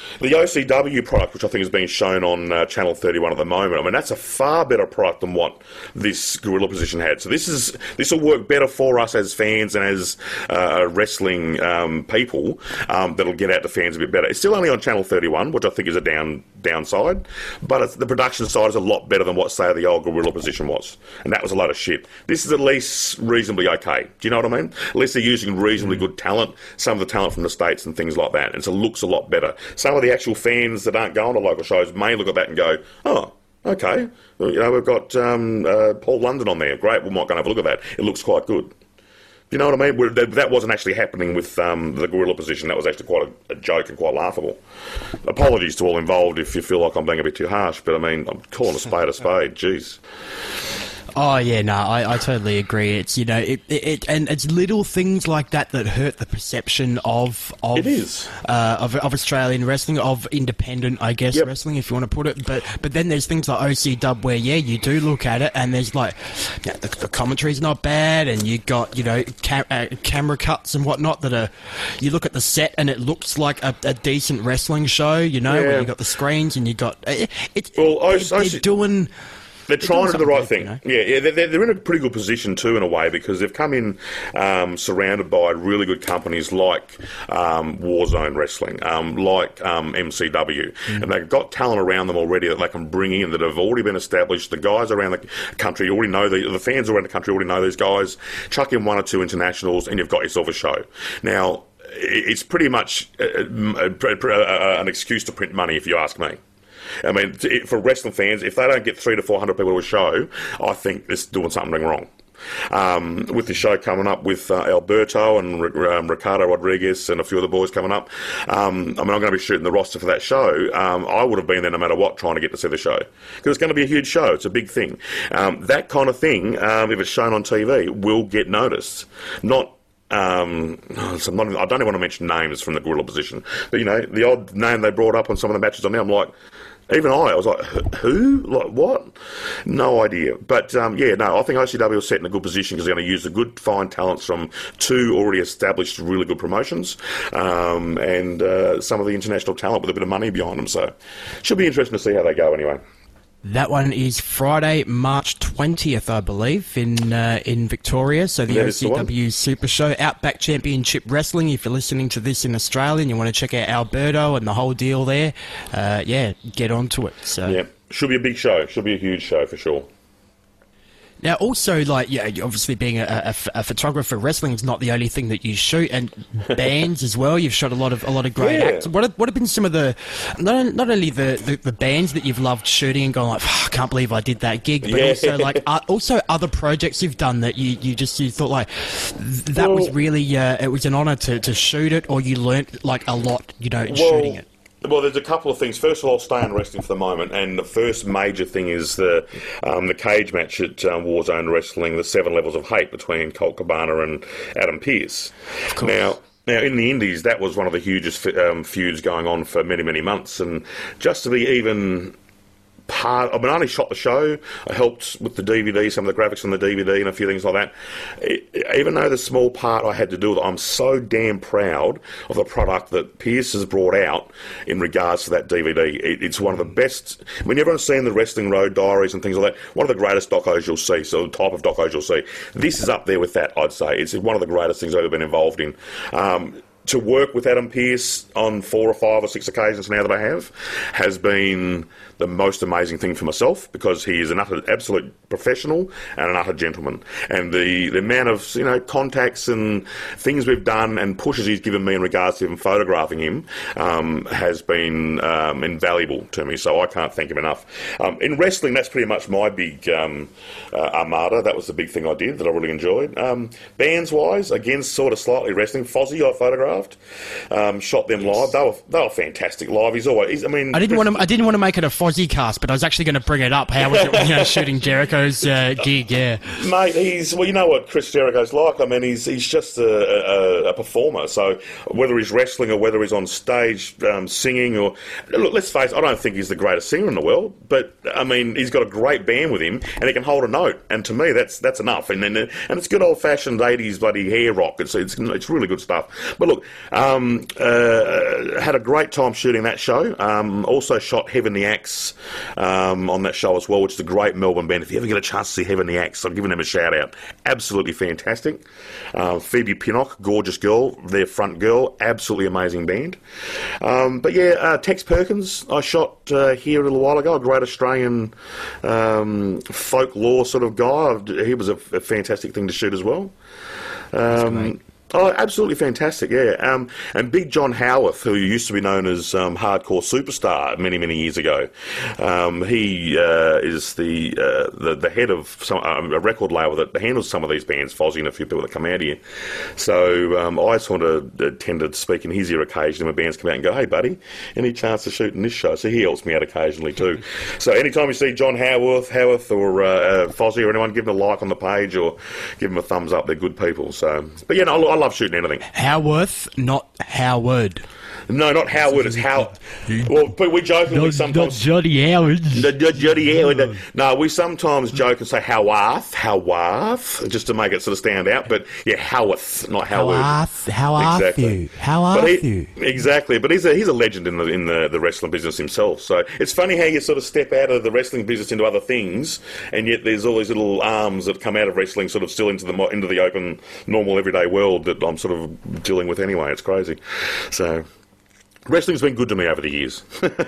The O C W product, which I think is being shown on uh, Channel thirty-one at the moment, I mean, that's a far better product than what this Gorilla Position had. So this is this will work better for us as fans and as uh, wrestling um, people. Um, that'll get out to fans a bit better. It's still only on Channel thirty-one, which I think is a down downside, but it's, the production side is a lot better than what, say, the old Gorilla Position was, and that was a lot of shit. This is at least reasonably okay. Do you know what I mean? At least they're using reasonably good talent, some of the talent from the States and things like that, and so it looks a lot better. Some of the actual fans that aren't going to local shows may look at that and go, oh, okay, well, you know, we've got um, uh, Paul London on there. Great, we might go and have a look at that. It looks quite good. You know what I mean? That wasn't actually happening with um, the Gorilla Position. That was actually quite a, a joke and quite laughable. Apologies to all involved if you feel like I'm being a bit too harsh, but I mean, I'm calling a spade a spade. Jeez. Oh yeah, no, I, I totally agree. It's you know, it, it, it and it's little things like that that hurt the perception of of it is uh, of, of Australian wrestling, of independent, I guess, yep. wrestling, if you want to put it. But but then there's things like O C W where yeah, you do look at it and there's like you know, the, the commentary's not bad, and you got you know cam- uh, camera cuts and whatnot that are. You look at the set and it looks like a, a decent wrestling show. You know, yeah. where you got the screens and you got it. It's well, it, they're, they're doing. They're trying to do the right thing. You know? Yeah, yeah they're, they're in a pretty good position too, in a way, because they've come in um, surrounded by really good companies like um, Warzone Wrestling, um, like um, M C W, mm. and they've got talent around them already that they can bring in that have already been established. The guys around the country already know the, the fans around the country already know these guys. Chuck in one or two internationals, and you've got yourself a show. Now, it's pretty much a, a, a, an excuse to print money, if you ask me. I mean, for wrestling fans, if they don't get three to four hundred people to a show, I think it's doing something wrong. Um, with the show coming up with uh, Alberto and um, Ricardo Rodriguez and a few of the boys coming up, um, I mean, I'm going to be shooting the roster for that show. Um, I would have been there no matter what, trying to get to see the show, because it's going to be a huge show. It's a big thing. Um, that kind of thing, um, if it's shown on T V, will get noticed. Not. Um, so not, I don't even want to mention names from the Gorilla Position, but you know, the odd name they brought up on some of the matches on there, I'm like. Even I, I was like, who? Like, what? No idea. But, um, yeah, no, I think O C W will set in a good position because they're going to use the good, fine talents from two already established really good promotions um, and uh, some of the international talent with a bit of money behind them. So should be interesting to see how they go anyway. That one is Friday, March twentieth, I believe, in uh, in Victoria. So the that O C W the Super Show, Outback Championship Wrestling. If you're listening to this in Australia and you want to check out Alberto and the whole deal there, uh, yeah, get onto it. So yeah, should be a big show. Should be a huge show for sure. Now, also, like, yeah, obviously being a, a, a photographer, wrestling is not the only thing that you shoot, and bands as well. You've shot a lot of a lot of great yeah. acts. What have, what have been some of the not, not only the, the, the bands that you've loved shooting and going like, oh, I can't believe I did that gig, but yeah. also like uh, also other projects you've done that you, you just you thought like that well, was really uh, it was an honour to, to shoot it, or you learnt like a lot, you know, in well, shooting it. Well, there's a couple of things. First of all, I'll stay on wrestling for the moment, and the first major thing is the um, the cage match at um, Warzone Wrestling, the Seven Levels of Hate between Colt Cabana and Adam Pearce. Now, now in the Indies, that was one of the hugest um, feuds going on for many, many months, and just to be even part, I mean, I only shot the show. I helped with the D V D, some of the graphics on the D V D and a few things like that. It, even though the small part I had to do with it, I'm so damn proud of the product that Pearce has brought out in regards to that D V D. It, it's one of the best. I mean, everyone's seen the Wrestling Road Diaries and things like that. One of the greatest docos you'll see, so the type of docos you'll see. This is up there with that, I'd say. It's one of the greatest things I've ever been involved in. Um, to work with Adam Pearce on four or five or six occasions now that I have has been the most amazing thing for myself, because he is an utter, absolute professional and an utter gentleman. And the, the amount of, you know, contacts and things we've done and pushes he's given me in regards to even photographing him um, has been um, invaluable to me. So I can't thank him enough. Um, in wrestling, that's pretty much my big um, uh, armada. That was the big thing I did that I really enjoyed. Um, bands-wise, again, sort of slightly wrestling. Fozzy, I photographed. Um, shot them yes. live. They were they were fantastic live. He's always. He's, I mean, I didn't want to. I didn't want to make it a Fozzy cast, but I was actually going to bring it up. How was it, you know, shooting Jericho's uh, gig? Yeah, mate. He's well. You know what Chris Jericho's like. I mean, he's he's just a, a, a performer. So whether he's wrestling or whether he's on stage um, singing, or look, let's face it, I don't think he's the greatest singer in the world, but I mean, he's got a great band with him, and he can hold a note. And to me, that's that's enough. And and, and it's good old fashioned eighties bloody hair rock. It's it's it's really good stuff. But look. look, um, uh, had a great time shooting that show. Um, also shot Heaven the Axe um, on that show as well, which is a great Melbourne band. If you ever get a chance to see Heaven the Axe, I'm giving them a shout out. Absolutely fantastic. Uh, Phoebe Pinnock, gorgeous girl, their front girl, absolutely amazing band. Um, but yeah, uh, Tex Perkins, I shot uh, here a little while ago, a great Australian um, folklore sort of guy. He was a, a fantastic thing to shoot as well. Um, oh, absolutely fantastic, yeah. Um, and Big John Howarth, who used to be known as um, Hardcore Superstar many, many years ago, um, he uh, is the, uh, the the head of some, um, a record label that handles some of these bands, Fozzy and a few people that come out here. So um, I sort of uh, tend to speak in his ear occasionally when bands come out and go, hey, buddy, any chance to shoot in this show? So he helps me out occasionally too. So anytime you see John Howarth, Howarth or uh, uh, Fozzy or anyone, give them a like on the page or give them a thumbs up. They're good people. So, but yeah, no, I love shooting anything. Howarth, not Howard. No, not Howard. It's How. Well, but we jokingly not, sometimes. Not Jody Howard. Not Jody Howard. No, we sometimes joke and say Howarth, Howarth, just to make it sort of stand out. But yeah, Howarth, not Howard. Howarth, how are exactly. you? How are he, you? Exactly. But he's a he's a legend in the in the, the wrestling business himself. So it's funny how you sort of step out of the wrestling business into other things, and yet there's all these little arms that come out of wrestling, sort of still into the into the open, normal, everyday world that I'm sort of dealing with anyway. It's crazy. So. Wrestling's been good to me over the years.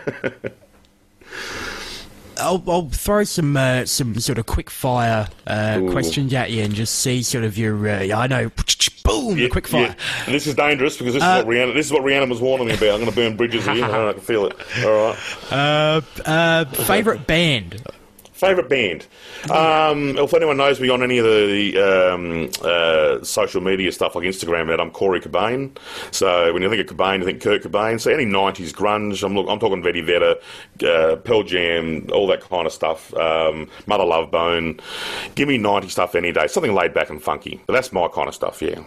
I'll, I'll throw some uh, some sort of quick fire uh, questions at you and just see sort of your. Uh, I know, boom, yeah, quick fire. Yeah. This is dangerous because this is uh, what Rihanna. This is what Rihanna was warning me about. I'm going to burn bridges here. I can feel it. All right. Uh, uh, favorite band. Favourite band? Um, if anyone knows me on any of the um, uh, social media stuff like Instagram, that I'm Corey Cobain. So when you think of Cobain, you think Kurt Cobain. So any nineties grunge, I'm, look, I'm talking Vedi Vetta, uh, Pearl Jam, all that kind of stuff. Um, Mother Love Bone. Give me nineties stuff any day. Something laid back and funky. But that's my kind of stuff, yeah.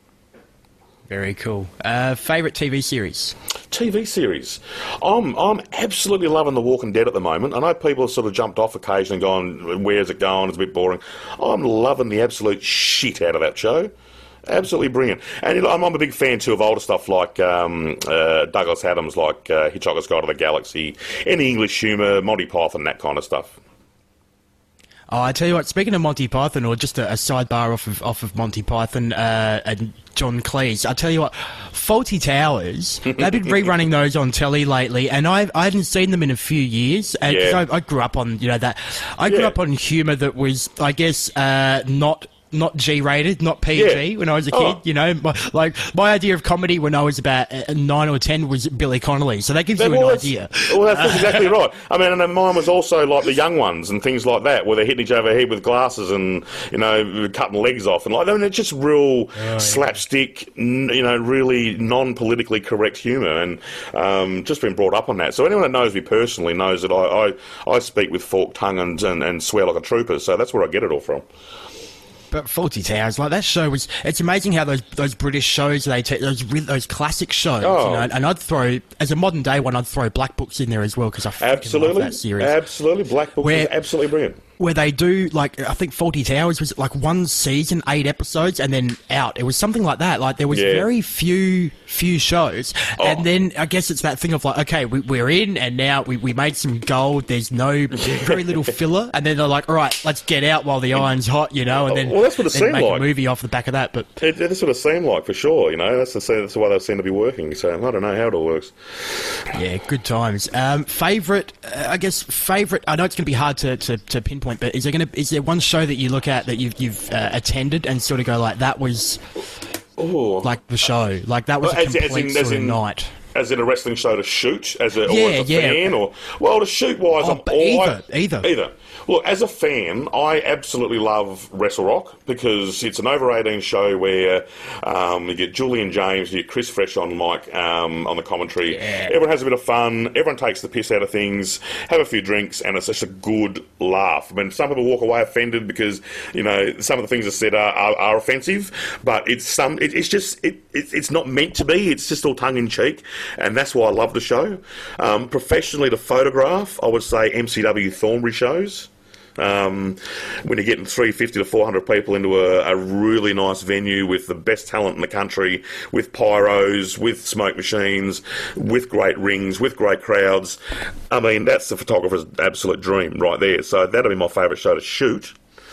Very cool. Uh, favourite T V series? T V series. I'm I'm absolutely loving The Walking Dead at the moment. I know people have sort of jumped off occasionally and gone, where's it going? It's a bit boring. I'm loving the absolute shit out of that show. Absolutely brilliant. And you know, I'm, I'm a big fan too of older stuff like um, uh, Douglas Adams, like uh, Hitchhiker's Guide to the Galaxy, any English humour, Monty Python, that kind of stuff. Oh, I tell you what, speaking of Monty Python, or just a, a sidebar off of off of Monty Python uh, and John Cleese, I tell you what, Fawlty Towers, they've been rerunning those on telly lately, and I I hadn't seen them in a few years, and yeah. I, I grew up on, you know, that, I grew yeah. up on humour that was, I guess, uh, not... not G-rated, not P G yeah. when I was a kid, oh. you know. My, like, my idea of comedy when I was about uh, nine or ten was Billy Connolly, so that gives that, you well, an that's, idea. Well, that's, that's exactly right. I mean, and mine was also like the young ones and things like that, where they're hitting each other head with glasses and, you know, cutting legs off. And like, I mean, it's just real oh, slapstick, yeah. n- you know, really non-politically correct humour, and um, just been brought up on that. So anyone that knows me personally knows that I, I, I speak with forked tongue and, and, and swear like a trooper, so that's where I get it all from. But Fawlty Towers, like that show was, it's amazing how those those British shows, they take those those classic shows, oh. you know, and I'd throw, as a modern day one, I'd throw Black Books in there as well, because I freaking absolutely love that series. Absolutely, Black Books where, is absolutely brilliant. Where they do, like, I think Fawlty Towers was like one season, eight episodes, and then out. It was something like that. Like, there was yeah. very few, few shows. Oh. And then I guess it's that thing of like, okay, we, we're in, and now we, we made some gold. There's no, very little filler. And then they're like, all right, let's get out while the iron's hot, you know, and then, well, that's what it then seemed make like. a movie off the back of that. But it, that's what it seemed like, for sure, you know. That's the, that's the way they seem to be working. So I don't know how it all works. Yeah, good times. Um, favourite, uh, I guess, favourite, I know it's going to be hard to, to, to pinpoint, but is there going to, is there one show that you look at that you've, you've uh, attended and sort of go like, that was Ooh. like the show, like that was well, a as, complete as in, sort as of in, night? As in a wrestling show to shoot, as a, yeah, or as a yeah. fan, or well, to shoot wise, oh, I'm but all either, I, either, either. Well, as a fan, I absolutely love Wrestle Rock because it's an over eighteen show where um, you get Julian James, you get Chris Fresh on mic um, on the commentary. Yeah. Everyone has a bit of fun. Everyone takes the piss out of things, have a few drinks, and it's just a good laugh. I mean, some people walk away offended because you know some of the things are said are, are, are offensive, but it's some. It, it's just it, it, it's not meant to be. It's just all tongue in cheek, and that's why I love the show. Um, professionally, to photograph, I would say M C W Thornbury shows. Um, when you're getting three hundred fifty to four hundred people into a, a really nice venue with the best talent in the country, with pyros, with smoke machines, with great rings, with great crowds, I mean, that's the photographer's absolute dream right there. So that'll be my favourite show to shoot.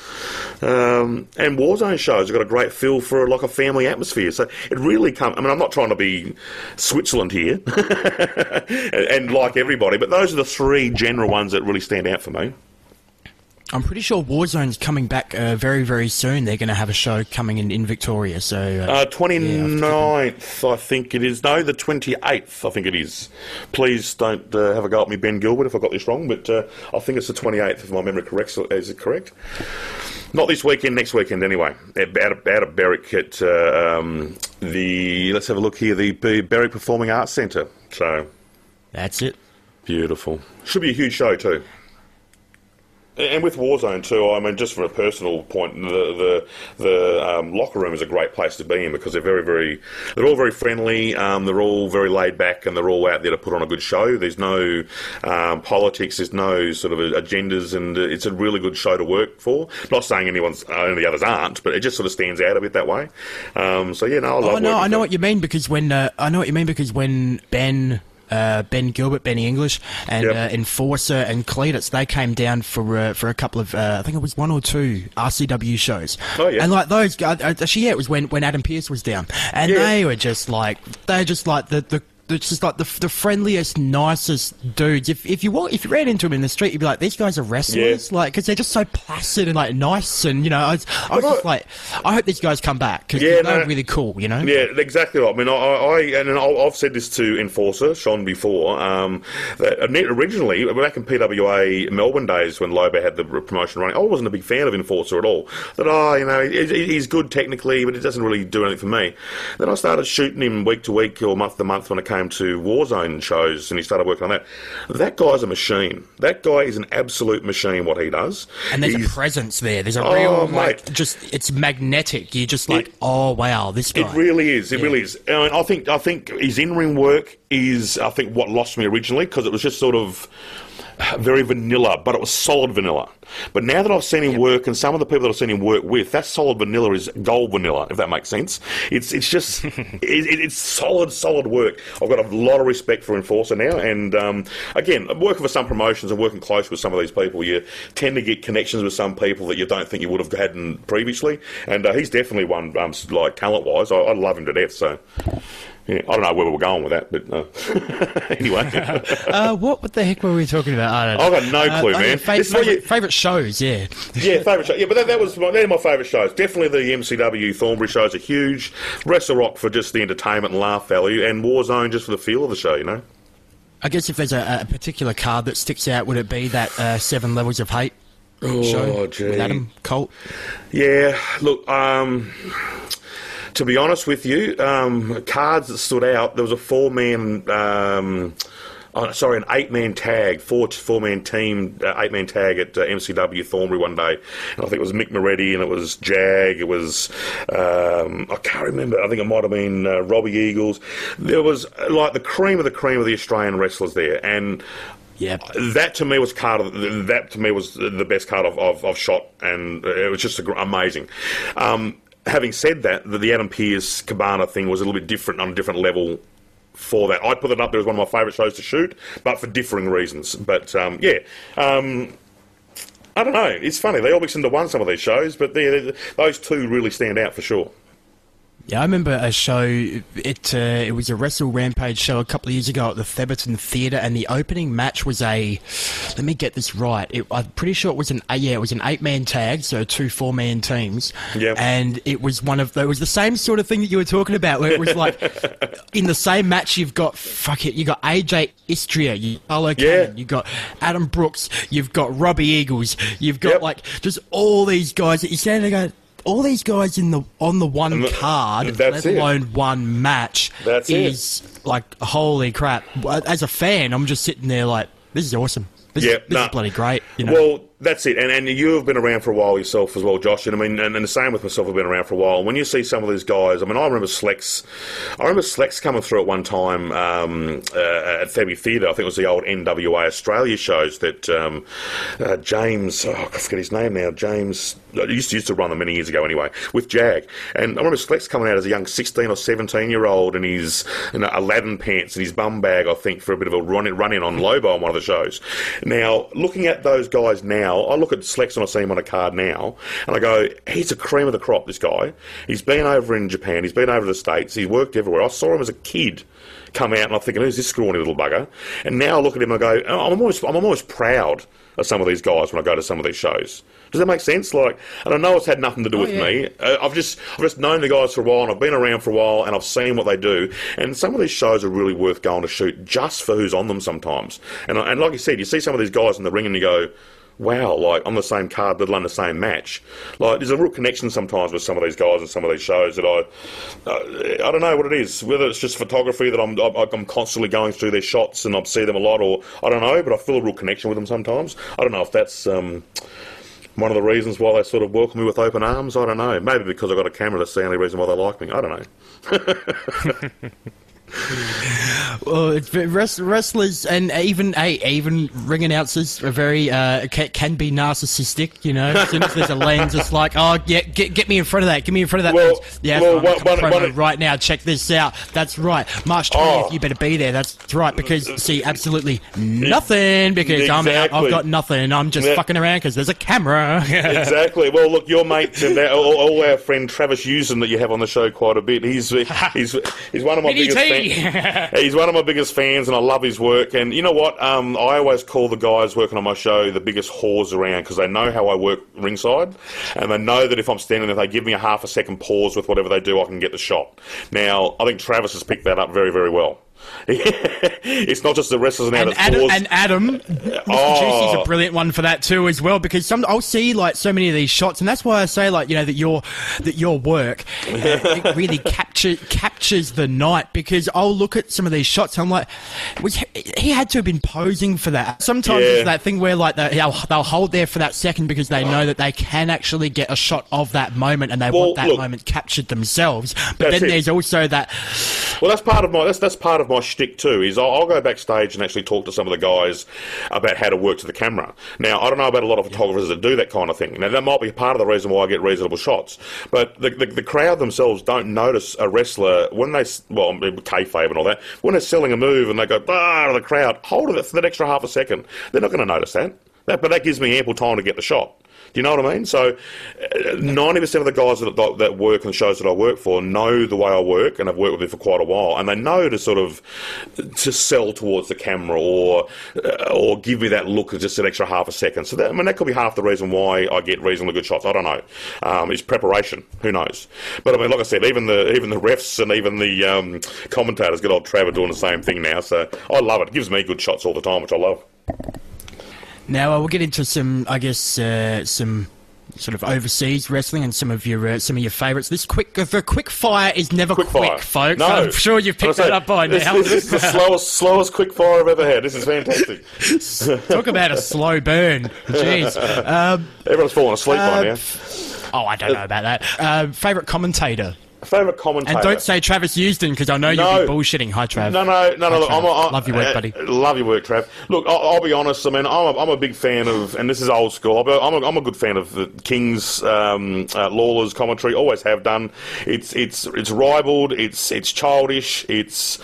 Um, and Warzone shows have got a great feel for like a family atmosphere. So it really comes. I mean, I'm not trying to be Switzerland here, and, and like everybody, but those are the three general ones that really stand out for me. I'm pretty sure Warzone's coming back uh, very, very soon. They're going to have a show coming in, in Victoria. So uh, uh, twenty-ninth, yeah, I think it is. No, the twenty-eighth, I think it is. Please don't uh, have a go at me, Ben Gilbert, if I got this wrong, but uh, I think it's the twenty-eighth, if my memory corrects. Is it correct? Not this weekend, next weekend anyway. Out of, out of Berwick at uh, um, the, let's have a look here, the Berwick Performing Arts Centre. So that's it. Beautiful. Should be a huge show too. And with Warzone too, I mean, just from a personal point, the the, the um, locker room is a great place to be in because they're very, very, they're all very friendly. Um, they're all very laid back, and they're all out there to put on a good show. There's no um, politics, there's no sort of agendas, and it's a really good show to work for. Not saying anyone's, uh, the others aren't, but it just sort of stands out a bit that way. Um, so yeah, no, I love. Oh no, I know them. what you mean because when uh, I know what you mean because when Ben. Uh, Ben Gilbert, Benny English, and Yep. uh, Enforcer and Cletus, they came down for uh, for a couple of, uh, I think it was one or two R C W shows. Oh, yeah. And like those guys, actually, yeah, it was when, when Adam Pearce was down, and Yeah. they were just like, they just like the the. It's just like the the friendliest, nicest dudes. If if you walk, if you ran into them in the street, you'd be like, "These guys are wrestlers," Yeah. like because they're just so placid and like nice, and you know, I was, I was just like, I hope these guys come back because Yeah, they're no. really cool, you know. Yeah, exactly right. I mean, I, I and I- I've said this to Enforcer, Sean, before, um, that originally, back in P W A Melbourne days when Lobo had the promotion running, I wasn't a big fan of Enforcer at all. That, oh, you know, he- he's good technically, but it doesn't really do anything for me. Then I started shooting him week to week or month to month when it came to Warzone shows, and he started working on that. That guy's a machine. That guy is an absolute machine, what he does. And there's He's- a presence there. There's a Oh, real, mate. like, just, it's magnetic. You're just like, It- oh, wow, this guy. It really is. It Yeah. really is. And I think I think his in-ring work is, I think, what lost me originally because it was just sort of very vanilla, but it was solid vanilla. But now that I've seen him work, and some of the people that I've seen him work with, that solid vanilla is gold vanilla, if that makes sense. It's it's just it, it, it's solid, solid work. I've got a lot of respect for Enforcer now, and um, again, working for some promotions and working close with some of these people, you tend to get connections with some people that you don't think you would have had in previously. And uh, he's definitely one, um, like talent-wise. I, I love him to death. So. Yeah, I don't know where we're going with that, but uh, anyway. uh, what, what the heck were we talking about? I don't know. I've got no clue, uh, man. Fa- This is what favorite, you- favorite shows, yeah. Yeah, favourite show. Yeah, but that, that was my, they're my favourite shows. Definitely the M C W Thornbury shows are huge. Wrestle Rock for just the entertainment and laugh value, and Warzone just for the feel of the show, you know? I guess if there's a, a particular card that sticks out, would it be that uh, Seven Levels of Hate Oh, show gee. with Adam Colt? Yeah, look, um... to be honest with you, um, cards that stood out, there was a four-man... Um, Oh, sorry, an eight-man tag, four four-man team, uh, eight-man tag at uh, M C W Thornbury one day. And I think it was Mick Moretti and it was Jag, it was, um, I can't remember, I think it might have been uh, Robbie Eagles. There was uh, like the cream of the cream of the Australian wrestlers there. And yeah, that to me was card of, that to me was the best card I've, I've, I've shot, and it was just a, amazing. Um, having said that, the, the Adam Pearce Cabana thing was a little bit different on a different level for that. I'd put it up there as one of my favourite shows to shoot, but for differing reasons. But, um, yeah, um, I don't know. It's funny. They all mix into one, some of these shows, but they're, they're, those two really stand out for sure. Yeah, I remember a show, it uh, it was a Wrestle Rampage show a couple of years ago at the Theberton Theatre, and the opening match was a, let me get this right, it, I'm pretty sure it was an, uh, yeah, it was an eight-man tag, so two four-man teams, Yep. and it was one of, the, it was the same sort of thing that you were talking about, where it was like, in the same match you've got, fuck it, you got A J Istria, you Arlo Yeah. Cannon, you've got Adam Brooks, you've got Robbie Eagles, you've got Yep. like, just all these guys that you stand there going, all these guys in the on the one And the- card, that's let it. alone one match, That's it. is like, holy crap. As a fan, I'm just sitting there like, this is awesome. This, Yeah, is, this nah. is bloody great. You know? Well, That's it, and and you've been around for a while yourself as well, Josh. And I mean, and, and the same with myself. I've been around for a while. When you see some of these guys, I mean, I remember Slex. I remember Slex coming through at one time um, uh, at Febby Theatre. I think it was the old N W A Australia shows that um, uh, James. Oh, I forget his name now. James. I used to, used to run them many years ago anyway, with Jag. And I remember Slex coming out as a young sixteen or seventeen year old in his you know, Aladdin pants and his bum bag, I think, for a bit of a run in, run in on Lobo on one of the shows. Now, looking at those guys now, I look at Slex and I see him on a card now, and I go, he's a cream of the crop, this guy. He's been over in Japan, he's been over the States, he's worked everywhere. I saw him as a kid come out, and I'm thinking, who's this scrawny little bugger? And now I look at him and I go, oh, I'm almost, I'm almost proud of some of these guys when I go to some of these shows. Does that make sense? Like, and I know it's had nothing to do oh, with yeah. me. Uh, I've just, I've just known the guys for a while, and I've been around for a while, and I've seen what they do. And some of these shows are really worth going to shoot just for who's on them sometimes. And and like you said, you see some of these guys in the ring, and you go, wow, like on the same card, let alone the same match. Like, there's a real connection sometimes with some of these guys and some of these shows that I, uh, I don't know what it is. Whether it's just photography that I'm, I'm constantly going through their shots and I see them a lot, or I don't know, but I feel a real connection with them sometimes. I don't know if that's um, one of the reasons why they sort of welcome me with open arms. I don't know. Maybe because I've got a camera. That's the only reason why they like me. I don't know. Well, it's wrestlers and even hey, even ring announcers are very uh, can, can be narcissistic. You know, as soon as there's a lens, it's like, oh yeah, get get me in front of that, get me in front of that. Well, lens. Yeah, well, I'm one, promo one, right now. Check this out. That's right, March twentieth. Oh. You better be there. That's right, because see, absolutely nothing because exactly. I'm out. I've got nothing. I'm just yeah. fucking around because there's a camera. Exactly. Well, look, your mate and our, all, all our friend Travis Usen that you have on the show quite a bit. He's he's he's one of my biggest fans. He's one of my biggest fans, and I love his work. And you know what? Um, I always call the guys working on my show the biggest whores around because they know how I work ringside, and they know that if I'm standing there, if they give me a half a second pause with whatever they do, I can get the shot. Now, I think Travis has picked that up very, very well. It's not just the wrestlers now and that Adam, pause. and Adam, Mister Oh. Juicy's a brilliant one for that too, as well. Because some I'll see like so many of these shots, and that's why I say like you know that your that your work uh, it really capture captures the night. Because I'll look at some of these shots, and I'm like, was, he had to have been posing for that. Sometimes Yeah. it's that thing where like they, they'll, they'll hold there for that second because they know that they can actually get a shot of that moment, and they Well, want that look, moment captured themselves. But that's then it. there's also that. Well, that's part of my that's that's part of my shtick too. Is I'll, I'll go backstage and actually talk to some of the guys about how to work to the camera. Now, I don't know about a lot of photographers that do that kind of thing. Now, that might be part of the reason why I get reasonable shots. But the the, the crowd themselves don't notice a wrestler when they well, kayfabe and all that. When they're selling a move and they go bah to the crowd, hold it for that extra half a second. They're not going to notice that. that. But that gives me ample time to get the shot. Do you know what I mean? So, ninety percent of the guys that, that work in the shows that I work for know the way I work, and I've worked with them for quite a while, and they know to sort of to sell towards the camera or uh, or give me that look of just an extra half a second. So, that, I mean, that could be half the reason why I get reasonably good shots. I don't know. Um, it's preparation. Who knows? But I mean, like I said, even the even the refs and even the um, commentators, good old Trav, are doing the same thing now. So, I love it. It gives me good shots all the time, which I love. Now uh, we'll get into some, I guess, uh, some sort of overseas wrestling and some of your uh, some of your favourites. This quick, the quick fire is never quick, quick folks. No. I'm sure you've picked that up by this, now. This, this is the slowest, slowest quick fire I've ever had. This is fantastic. Talk about a slow burn. Jeez. Um, Everyone's falling asleep uh, by now. Oh, I don't know about that. Uh, favourite commentator. Favourite commentator. And don't say Travis Houston, because I know no. you'll be bullshitting. Hi, Trav. No, no, no, no. Hi, Look, I'm a, I, love your work, uh, buddy. Love your work, Trav. Look, I'll, I'll be honest. I mean, I'm a, I'm a big fan of, and this is old school. I'm a, I'm a good fan of the King's, um, uh, Lawler's commentary. Always have done. It's it's it's ribald. It's it's childish. It's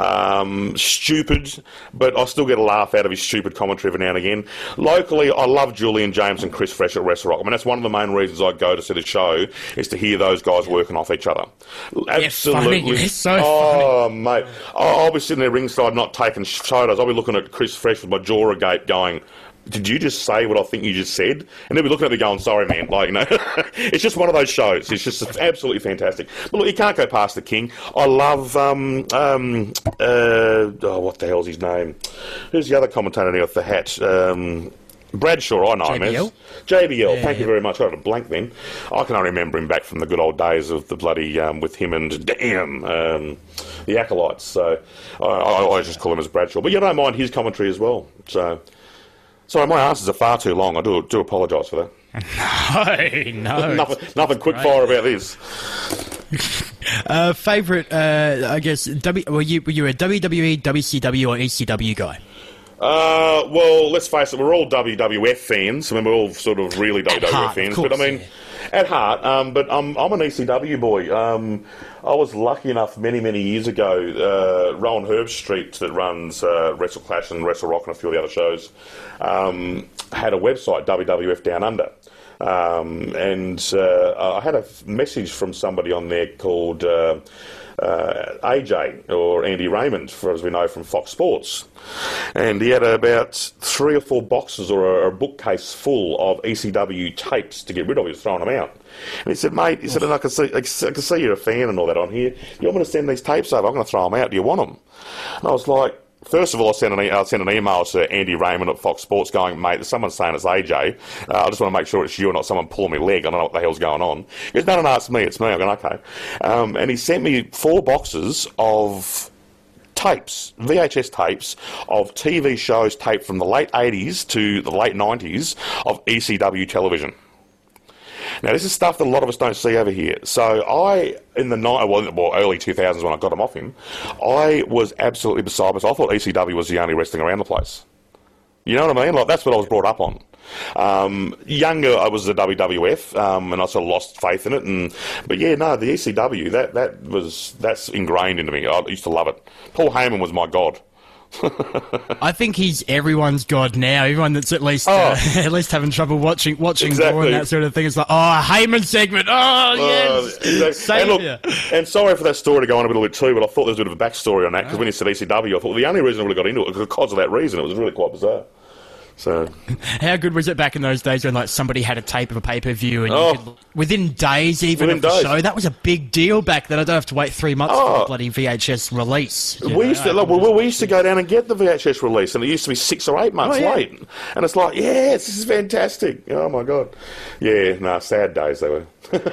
um, stupid, but I still get a laugh out of his stupid commentary every now and again. Locally, I love Julian James and Chris Fresh at Wrestle Rock. I mean, that's one of the main reasons I go to see the show is to hear those guys working off each other. Absolutely. Funny. It's so oh, funny. mate. I'll, I'll be sitting there ringside not taking photos. I'll be looking at Chris Fresh with my jaw agape going, did you just say what I think you just said? And they'll be looking at me going, sorry, man. Like, you know, it's just one of those shows. It's just absolutely fantastic. But look, you can't go past the King. I love, um, um, uh, oh, what the hell's his name? Who's the other commentator now with the hat? Um... Bradshaw, I know J B L? him as. J B L, yeah, thank yeah. you very much. I had a blank then. I can only remember him back from the good old days of the bloody, um, with him and, damn, um, the Acolytes. So I, I always just call him as Bradshaw. But you don't mind his commentary as well. So Sorry, my answers are far too long. I do do apologise for No, that. no. nothing, nothing quick fire about this. uh, favourite, uh, I guess, w, were you were you a W W E, W C W, or E C W guy? Uh, well, let's face it, we're all W W F fans. I mean, we're all sort of really W W F heart, fans. course, but I mean, yeah. at heart, um, but I'm, I'm an E C W boy. Um, I was lucky enough many, many years ago, uh, Rowan Herbstreit, that runs uh, Wrestle Clash and Wrestle Rock and a few of the other shows, um, had a website, W W F Down Under. Um, and uh, I had a message from somebody on there called uh, uh, A J, or Andy Raymond, for, as we know from Fox Sports. And he had about three or four boxes or a, a bookcase full of E C W tapes to get rid of. He was throwing them out. And he said, mate, he said, and I can see, I can see you're a fan and all that on here. You want me to send these tapes over? I'm going to throw them out. Do you want them? And I was like, first of all, I sent an, e- I sent an email to Andy Raymond at Fox Sports going, mate, there's someone saying it's A J. Uh, I just want to make sure it's you and not someone pulling my leg. I don't know what the hell's going on. He goes, no, no, no, it's me, it's me. I'm going, okay. Um, and he sent me four boxes of tapes, V H S tapes, of T V shows taped from the late eighties to the late nineties of E C W television. Now, this is stuff that a lot of us don't see over here. So I, in the ni- well, well, early two thousands when I got them off him, I was absolutely beside myself. I thought E C W was the only wrestling around the place. You know what I mean? Like, that's what I was brought up on. Um, younger, I was the W W F, um, and I sort of lost faith in it. And but yeah, no, the E C W, that that was that's ingrained into me. I used to love it. Paul Heyman was my god. I think he's everyone's god now. Everyone that's at least oh. uh, at least having trouble watching watching exactly. Raw and that sort of thing. It's like, oh, Heyman segment. Oh, yes. Uh, exactly. and, look, and sorry for that story to go on a little bit too, but I thought there was a bit of a backstory on that, because oh. when you said E C W, I thought well, the only reason I really got into it was because of that reason. It was really quite bizarre. So, how good was it back in those days when like somebody had a tape of a pay-per-view and oh. you could, within days even within of the days. show? That was a big deal back then. I don't have to wait three months oh. for the bloody V H S release. We used to, like, well, we used to go down and get the V H S release, and it used to be six or eight months oh, yeah. late. And it's like, yes, this is fantastic. Oh my god, yeah, no, nah, sad days they were.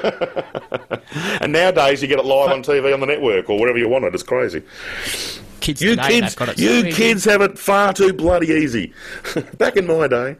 And nowadays you get it live on T V on the network or wherever you want it. It's crazy. Kids you today, kids, got it you so kids have it far too bloody easy. Back in my day.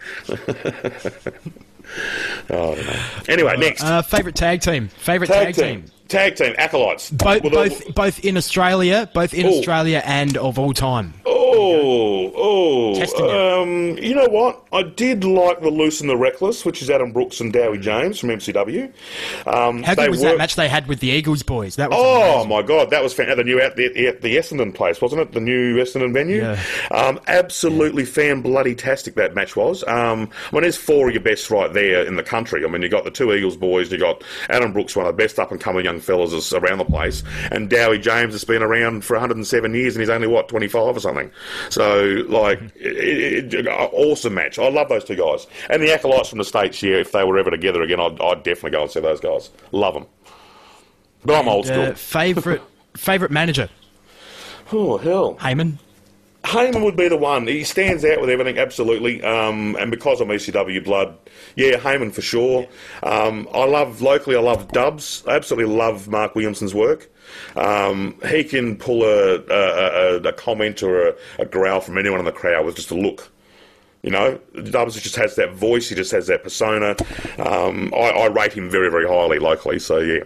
oh, I don't know. Anyway, uh, next. Uh, favourite tag team. Favourite tag, tag team. team. Tag team. Acolytes. Both, well, both, both in Australia. Both in oh. Australia and of all time. Oh, oh. Testing you. Um, you know what? I did like the Loose and the Reckless, which is Adam Brooks and Dowie James from M C W. Um, How good was were... that match they had with the Eagles boys? That was oh amazing. my god, that was fantastic. The new at the, at the Essendon place, wasn't it? The new Essendon venue. Yeah. Um, absolutely yeah. fan bloody tastic that match was. Um, I mean, there's four of your best right there in the country. I mean, you got the two Eagles boys, you got Adam Brooks, one of the best up and coming young fellas around the place, and Dowie James has been around for one hundred seven years, and he's only what twenty-five or something. So. Like, it, it, awesome match. I love those two guys. And the Acolytes from the States, yeah, if they were ever together again, I'd, I'd definitely go and see those guys. Love them. But I'm and, old school. Uh, favourite favourite manager? Oh, hell. Heyman? Heyman would be the one. He stands out with everything, absolutely. Um, and because I'm E C W blood, yeah, Heyman for sure. Um, I love, locally, I love Dubs. I absolutely love Mark Williamson's work. Um, he can pull a, a, a, a comment or a, a growl from anyone in the crowd with just a look. You know, Dubs just has that voice, he just has that persona. Um, I, I rate him very, very highly locally, so yeah.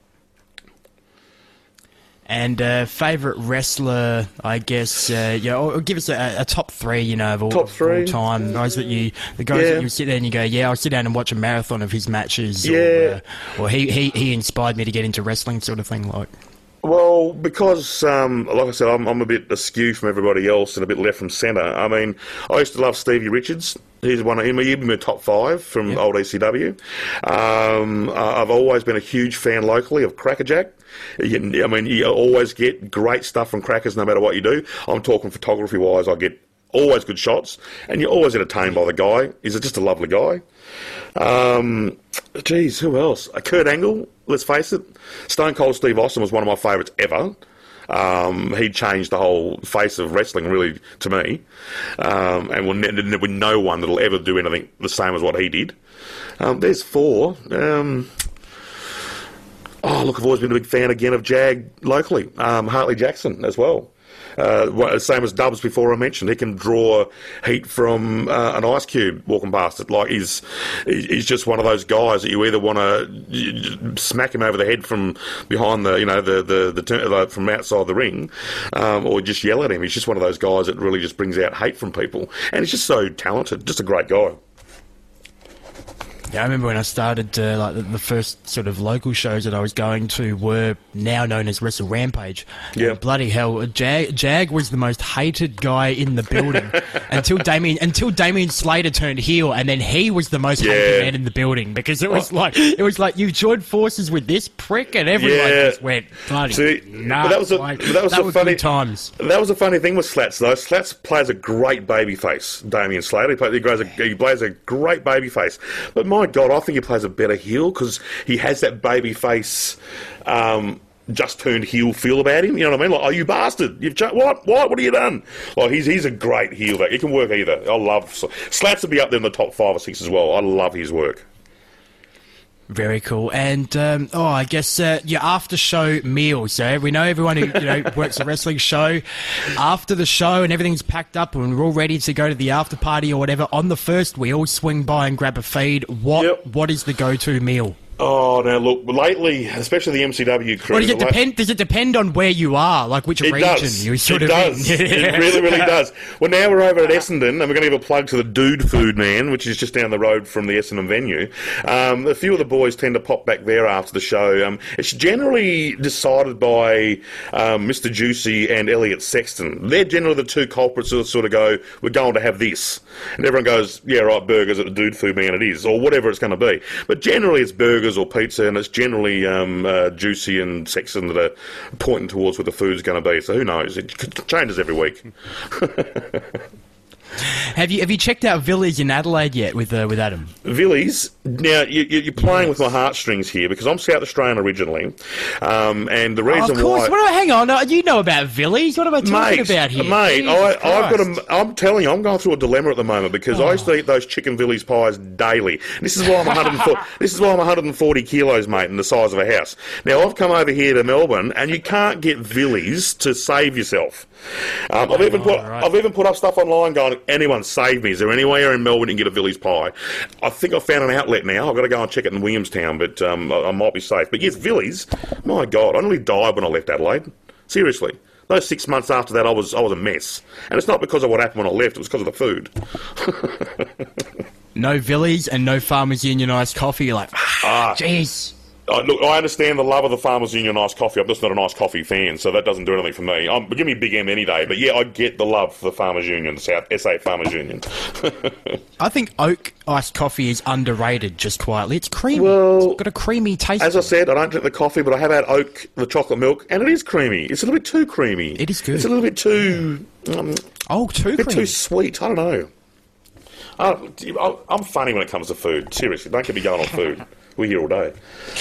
And uh, favourite wrestler, I guess, uh, yeah, or give us a, a top three, you know, of all, top three. Of all time. Guys that you, the guys yeah. that you sit there and you go, yeah, I'll sit down and watch a marathon of his matches. Yeah. Or, uh, or he, he, he inspired me to get into wrestling, sort of thing, like. Well, because, um, like I said, I'm, I'm a bit askew from everybody else and a bit left from centre. I mean, I used to love Stevie Richards. He's one of him. He'd be my top five from yep. old E C W. Um, I've always been a huge fan locally of Crackerjack. I mean, you always get great stuff from Crackers no matter what you do. I'm talking photography-wise, I get always good shots, and you're always entertained by the guy. He's just a lovely guy. Um, geez, who else? Uh, Kurt Angle, let's face it. Stone Cold Steve Austin was one of my favourites ever. Um, he changed the whole face of wrestling, really, to me. Um, and will ne- there'll be no one that'll ever do anything the same as what he did. Um, there's four. Um, oh, look, I've always been a big fan, again, of Jag locally. Um, Hartley Jackson as well. uh, same as Dubs before I mentioned. He can draw heat from uh, an ice cube walking past it. Like he's he's just one of those guys that you either want to smack him over the head from behind the you know the the, the, the from outside the ring, um, or just yell at him. He's just one of those guys that really just brings out hate from people, and he's just so talented. Just a great guy. Yeah, I remember when I started, uh, like the, the first sort of local shows that I was going to were now known as Wrestle Rampage. Yeah. And bloody hell, Jag, Jag was the most hated guy in the building until Damien until Damien Slater turned heel, and then he was the most Yeah. hated man in the building because it was like it was like you joined forces with this prick, and everyone Yeah. just went bloody. See, nah, but that was a, like, but that was that a were funny good times. That was a funny thing with Slats though. Slats plays a great baby face. Damien Slater, he plays, he plays a he plays a great baby face. But my God, I think he plays a better heel because he has that baby face. Um, just turned heel feel about him, you know what I mean? Like, oh, you bastard! You've ch- what? What? What have you done? Like, he's he's a great heel. He can work either. I love Slats will be up there in the top five or six as well. I love his work. Very cool. And, um, oh, I guess uh, your after-show meal. So we know everyone who you know works a wrestling show, after the show and everything's packed up and we're all ready to go to the after party or whatever, on the first we all swing by and grab a feed. What Yep. What is the go-to meal? Oh, now look, lately, especially the M C W crew. Well, does it the la- depend? Does it depend on where you are, like which It region does. you sort it of does. in? It really, really does. Well, now we're over at Essendon, and we're going to give a plug to the Dude Food Man, which is just down the road from the Essendon venue. Um, a few of the boys tend to pop back there after the show. Um, it's generally decided by um, Mister Juicy and Elliot Sexton. They're generally the two culprits that sort of go, we're going to have this. And everyone goes, yeah, right, burgers at the Dude Food Man it is, or whatever it's going to be. But generally it's burgers or pizza, and it's generally um, uh, Juicy and Sexton that are pointing towards what the food's going to be. So who knows? It changes every week. Have you have you checked out Villies in Adelaide yet with uh, with Adam? Villies, now you, you're playing yes. with my heartstrings here because I'm South Australian originally, um, and the reason oh, of course. why. What, hang on, you know about Villies? What am I talking mate, about here? Mate, Jesus I, I've Christ. got a. I'm telling you, I'm going through a dilemma at the moment because oh. I used to eat those chicken Villies pies daily. This is why I'm one hundred forty, This is why I'm one hundred forty kilos, mate, and the size of a house. Now I've come over here to Melbourne, and you can't get Villies to save yourself. Um, I've even put right. I've even put up stuff online going, anyone save me. Is there anywhere in Melbourne you can get a Villies pie? I think I've found an outlet now. I've got to go and check it in Williamstown, but um, I, I might be safe. But yes, Villies, my God, I nearly died when I left Adelaide. Seriously. Those six months after that, I was I was a mess. And it's not because of what happened when I left, it was because of the food. No Villies and no Farmers Union iced coffee. You're like, ah, jeez. Uh, look, I understand the love of the Farmers Union iced coffee. I'm just not an iced coffee fan, so that doesn't do anything for me. Um, give me Big M any day. But yeah, I get the love for the Farmers Union, the South S A Farmers Union. I think Oak iced coffee is underrated just quietly. It's creamy. Well, it's got a creamy taste. As I said, I don't drink the coffee, but I have had Oak, the chocolate milk, and it is creamy. It's a little bit too creamy. It is good. It's a little bit too... Um, oh, too a bit creamy. too sweet. I don't know. I, I'm funny when it comes to food. Seriously, don't get me going on food. We're here all day.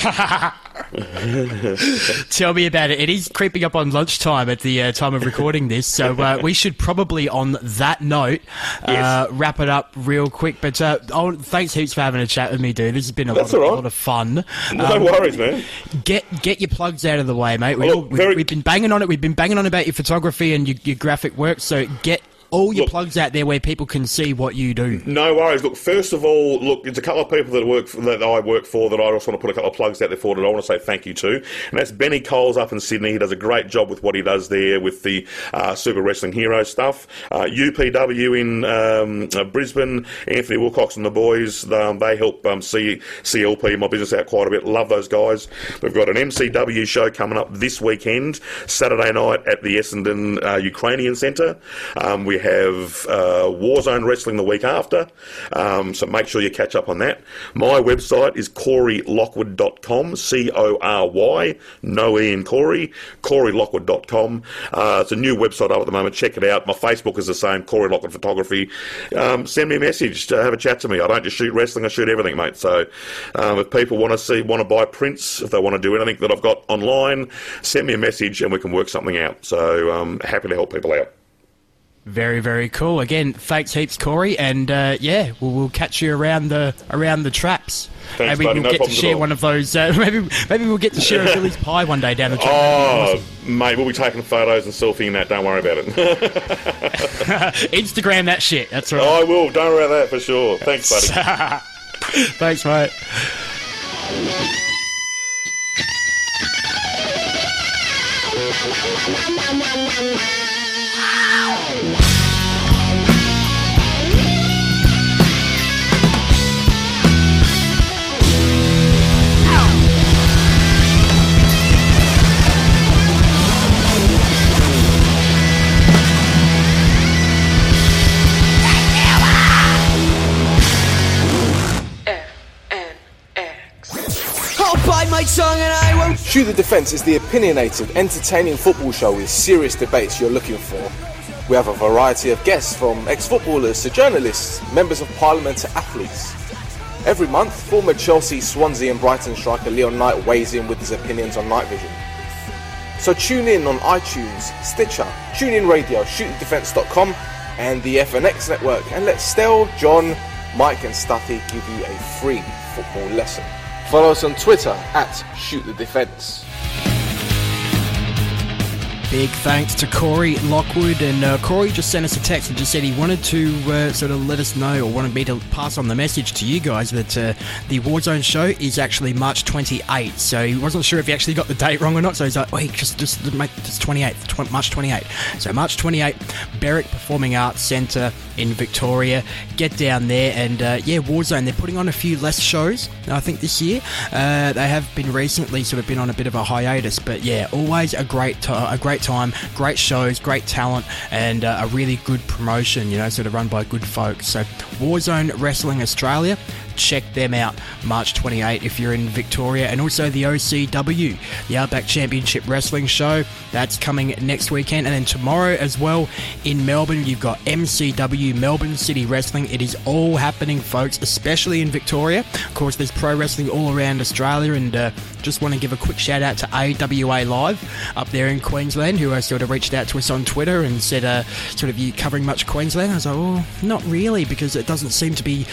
Tell me about it. It is creeping up on lunchtime at the uh, time of recording this, so uh, we should probably, on that note, uh, yes. wrap it up real quick. But uh, oh, thanks heaps for having a chat with me, dude. This has been a, lot of, right. a lot of fun. No um, worries, man. Get get your plugs out of the way, mate. We oh, all, we, very... We've been banging on it. We've been banging on about your photography and your, your graphic work, so get all your look, plugs out there where people can see what you do. No worries. Look, first of all, look, there's a couple of people that work for, that I work for that I also want to put a couple of plugs out there for that I want to say thank you to. And that's Benny Coles up in Sydney. He does a great job with what he does there with the uh, Super Wrestling Hero stuff. Uh, U P W in um, uh, Brisbane, Anthony Wilcox and the boys, um, they help um, C- CLP, my business, out quite a bit. Love those guys. We've got an M C W show coming up this weekend, Saturday night at the Essendon uh, Ukrainian Centre. Um, we have uh, Warzone Wrestling the week after, um, so make sure you catch up on that. My website is corey lockwood dot com, C O R Y, no E in Corey, corey lockwood dot com. Uh, it's a new website up at the moment. Check it out. My Facebook is the same, Corey Lockwood Photography. Um, send me a message to have a chat to me. I don't just shoot wrestling, I shoot everything, mate. So um, if people want to see, want to buy prints, if they want to do anything that I've got online, send me a message and we can work something out. So um, happy to help people out. Very, very cool. Again, thanks heaps, Corey, and uh, yeah, we'll, we'll catch you around the around the traps. Thanks, maybe buddy. we'll No get to share one of those. Uh, maybe maybe we'll get to share a Billy's pie one day down the track. Oh, Mate, we'll be taking photos and selfieing that, don't worry about it. Instagram that shit, that's right. I will, don't worry about that for sure. Thanks, buddy. Thanks, mate. My song and I won't. Shoot the Defence is the opinionated, entertaining football show with serious debates you're looking for. We have a variety of guests, from ex-footballers to journalists, members of parliament to athletes. Every month, former Chelsea, Swansea and Brighton striker Leon Knight weighs in with his opinions on night vision. So tune in on iTunes, Stitcher, TuneIn Radio, shoot the defence dot com and the F N X network, and let Stel, John, Mike and Stuffy give you a free football lesson. Follow us on Twitter at Shoot the Defence. Big thanks to Corey Lockwood, and uh, Corey just sent us a text and just said he wanted to uh, sort of let us know, or wanted me to pass on the message to you guys, that uh, the Warzone show is actually March twenty-eighth, so he wasn't sure if he actually got the date wrong or not, so he's like, wait, just, just mate, it's twenty-eighth, tw- March twenty-eighth. So March twenty-eighth, Berwick Performing Arts Centre in Victoria. Get down there, and uh, yeah, Warzone, they're putting on a few less shows, I think, this year. Uh, they have been recently sort of been on a bit of a hiatus, but yeah, always a great, t- a great time, great shows, great talent, and uh, a really good promotion, you know, sort of run by good folks. So Warzone Wrestling Australia, check them out March twenty-eighth if you're in Victoria. And also the O C W, the Outback Championship Wrestling Show, that's coming next weekend. And then tomorrow as well in Melbourne, you've got M C W, Melbourne City Wrestling. It is all happening, folks, especially in Victoria. Of course, there's pro wrestling all around Australia, and uh, just want to give a quick shout out to A W A Live up there in Queensland, who uh, sort of reached out to us on Twitter and said, uh, sort of, you covering much Queensland? I was like, oh, not really, because it doesn't seem to be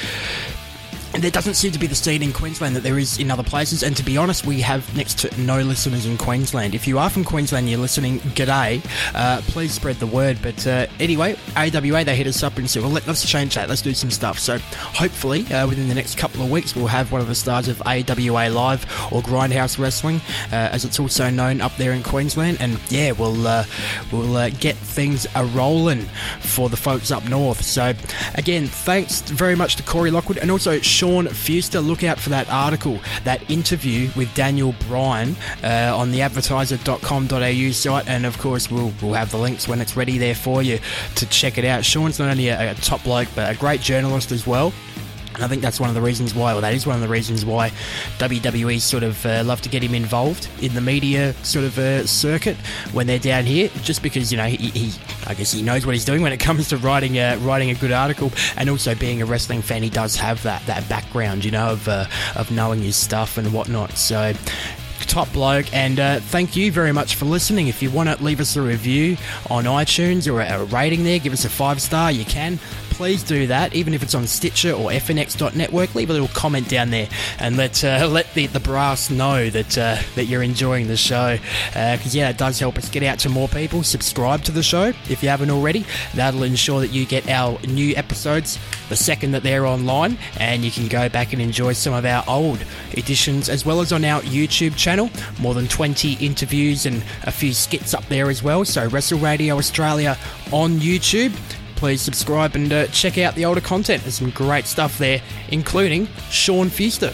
And there doesn't seem to be the scene in Queensland that there is in other places. And to be honest, we have next to no listeners in Queensland. If you are from Queensland, you're listening, g'day. Uh, please spread the word. But uh, anyway, A W A, they hit us up and said, well, let, let's change that. Let's do some stuff. So hopefully, uh, within the next couple of weeks, we'll have one of the stars of A W A Live, or Grindhouse Wrestling, uh, as it's also known up there in Queensland. And yeah, we'll uh, we'll uh, get things a-rolling for the folks up north. So again, thanks very much to Corey Lockwood, and also Sean Fuster. Look out for that article, that interview with Daniel Bryan uh, on the advertiser dot com dot a u site, and of course we'll we'll have the links when it's ready there for you to check it out. Sean's not only a, a top bloke, but a great journalist as well. And I think that's one of the reasons why, or that is one of the reasons why W W E sort of uh, love to get him involved in the media sort of uh, circuit when they're down here, just because, you know, he, he I guess he knows what he's doing when it comes to writing a, writing a good article, and also being a wrestling fan, he does have that, that background, you know, of, uh, of knowing his stuff and whatnot. So top bloke, and uh, thank you very much for listening. If you want to leave us a review on iTunes or a, a rating there, give us a five star, you can. Please do that, even if it's on Stitcher or F N X dot network. Leave a little comment down there and let uh, let the, the brass know that uh, that you're enjoying the show, because uh, yeah, it does help us get out to more people. Subscribe to the show if you haven't already. That'll ensure that you get our new episodes the second that they're online, and you can go back and enjoy some of our old editions, as well as on our YouTube channel. More than twenty interviews and a few skits up there as well. So Wrestle Radio Australia on YouTube. Please subscribe and uh, check out the older content. There's some great stuff there, including Sean Fuster.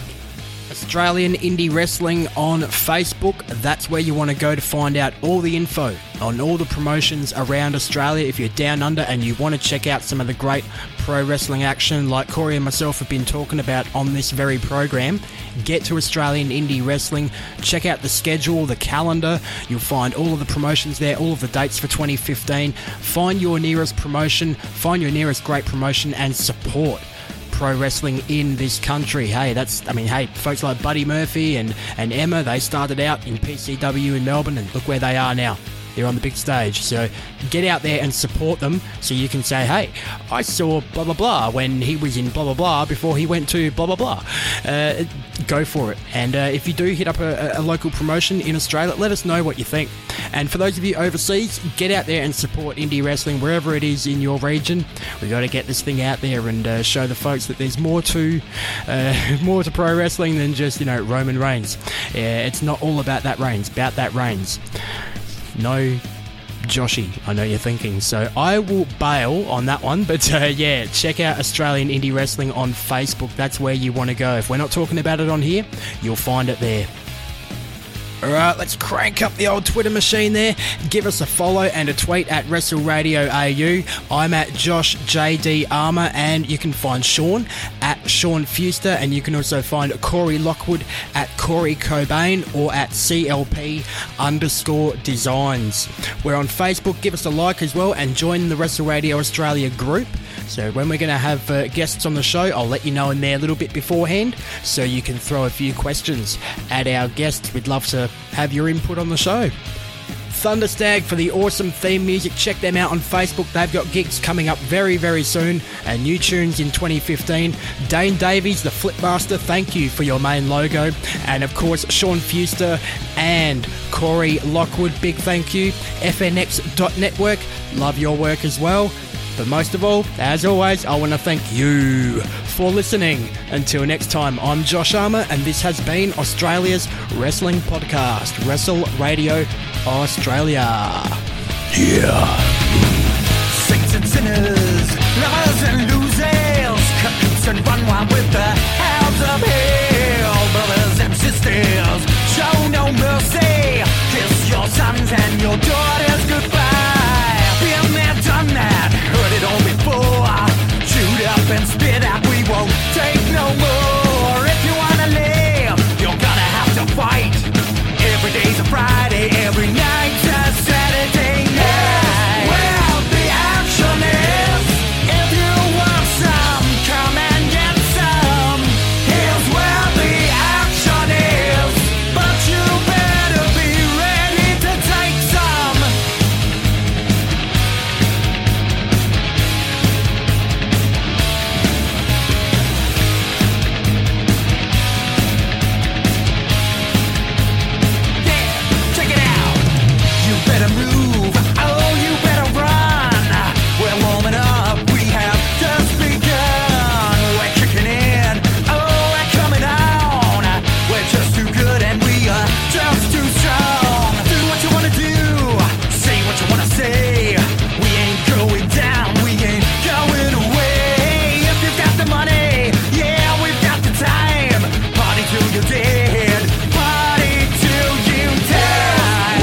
Australian Indie Wrestling on Facebook. That's where you want to go to find out all the info on all the promotions around Australia. If you're down under and you want to check out some of the great pro wrestling action like Corey and myself have been talking about on this very program, get to Australian Indie Wrestling. Check out the schedule, the calendar. You'll find all of the promotions there, all of the dates for twenty fifteen. Find your nearest promotion, find your nearest great promotion, and support pro wrestling in this country. Hey, that's, I mean, hey, folks like Buddy Murphy and, and Emma, they started out in P C W in Melbourne, and look where they are now. They're on the big stage. So get out there and support them so you can say, hey, I saw blah, blah, blah when he was in blah, blah, blah before he went to blah, blah, blah. Uh, go for it. And uh, if you do hit up a, a local promotion in Australia, let us know what you think. And for those of you overseas, get out there and support indie wrestling wherever it is in your region. We got to get this thing out there and uh, show the folks that there's more to uh, more to pro wrestling than just, you know, Roman Reigns. Yeah, it's not all about that Reigns, about that Reigns. No Joshy, I know you're thinking. So I will bail on that one. But uh, yeah, check out Australian Indie Wrestling on Facebook. That's where you want to go. If we're not talking about it on here, you'll find it there. Alright, let's crank up the old Twitter machine there. Give us a follow and a tweet at Wrestle Radio A U. I'm at Josh J D Armour, and you can find Sean at Sean Fuster, and you can also find Corey Lockwood at Corey Cobain or at C L P underscore designs. We're on Facebook. Give us a like as well and join the Wrestle Radio Australia group. So when we're going to have uh, guests on the show, I'll let you know in there a little bit beforehand so you can throw a few questions at our guests. We'd love to have your input on the show. Thunderstag for the awesome theme music. Check them out on Facebook. They've got gigs coming up very, very soon and new tunes in twenty fifteen. Dane Davies, the Flipmaster, thank you for your main logo. And of course, Sean Fuster and Corey Lockwood, big thank you. F N X dot network, love your work as well. But most of all, as always, I want to thank you for listening. Until next time, I'm Josh Armour, and this has been Australia's wrestling podcast, Wrestle Radio Australia. Yeah. Saints and sinners, lovers and losers, cut and run wild with the hounds of hell. Brothers and sisters, show no mercy. Kiss your sons and your daughters goodbye. Been there, done that, heard it all before. Chewed up and spit out, we won't take no more. If you wanna live, you're gonna have to fight. Every day's a Friday, every night's a Saturday night. Well, the action is, if you want some, come and get some. Here's where the action is, but you better be ready to take some. Better move, oh, you better run. We're warming up, we have just begun. We're kicking in, oh, we're coming on. We're just too good and we are just too strong. Do what you wanna do, say what you wanna say. We ain't going down, we ain't going away. If you've got the money, yeah, we've got the time. Party till you're dead, party till you die.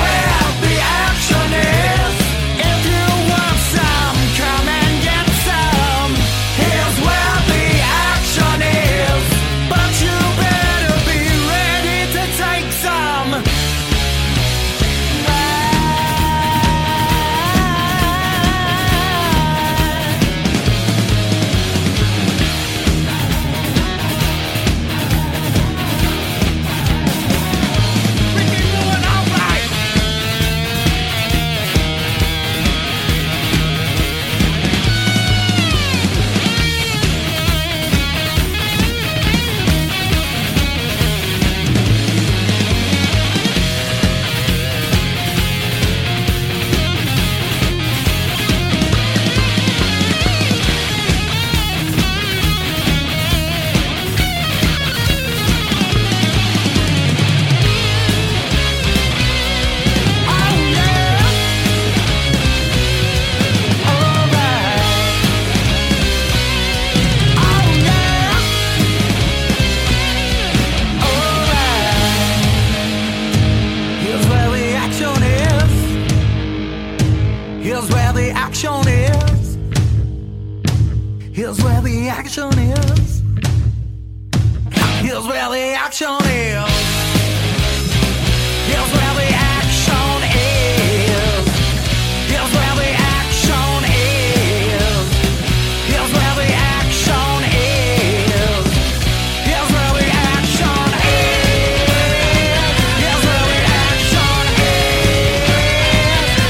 Here's where the action is. Here's where the action is. Here's where the action is. Here's where the action is. Here's where the action is. Here's where the action is. Here's where the action is. Here's where the action is.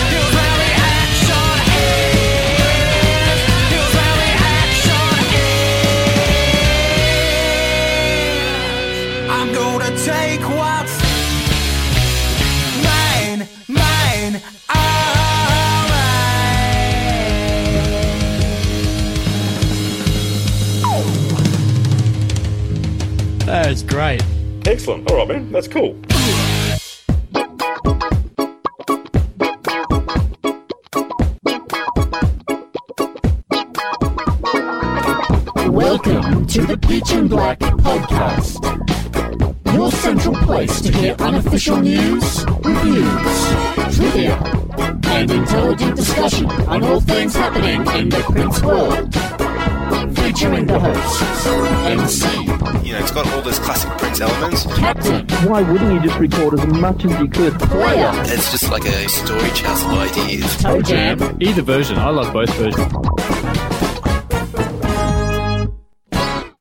That's great. Excellent. All right, man. That's cool. Welcome to the Pitch and Black Podcast, your central place to hear unofficial news, reviews, trivia, and intelligent discussion on all things happening in the Prince world. Featuring the hosts, M C. You know, it's got all those classic Prince elements. Captain. Why wouldn't you just record as much as you could? Player. It's just like a story chest of ideas. Toe Jam. Either version. I love both versions.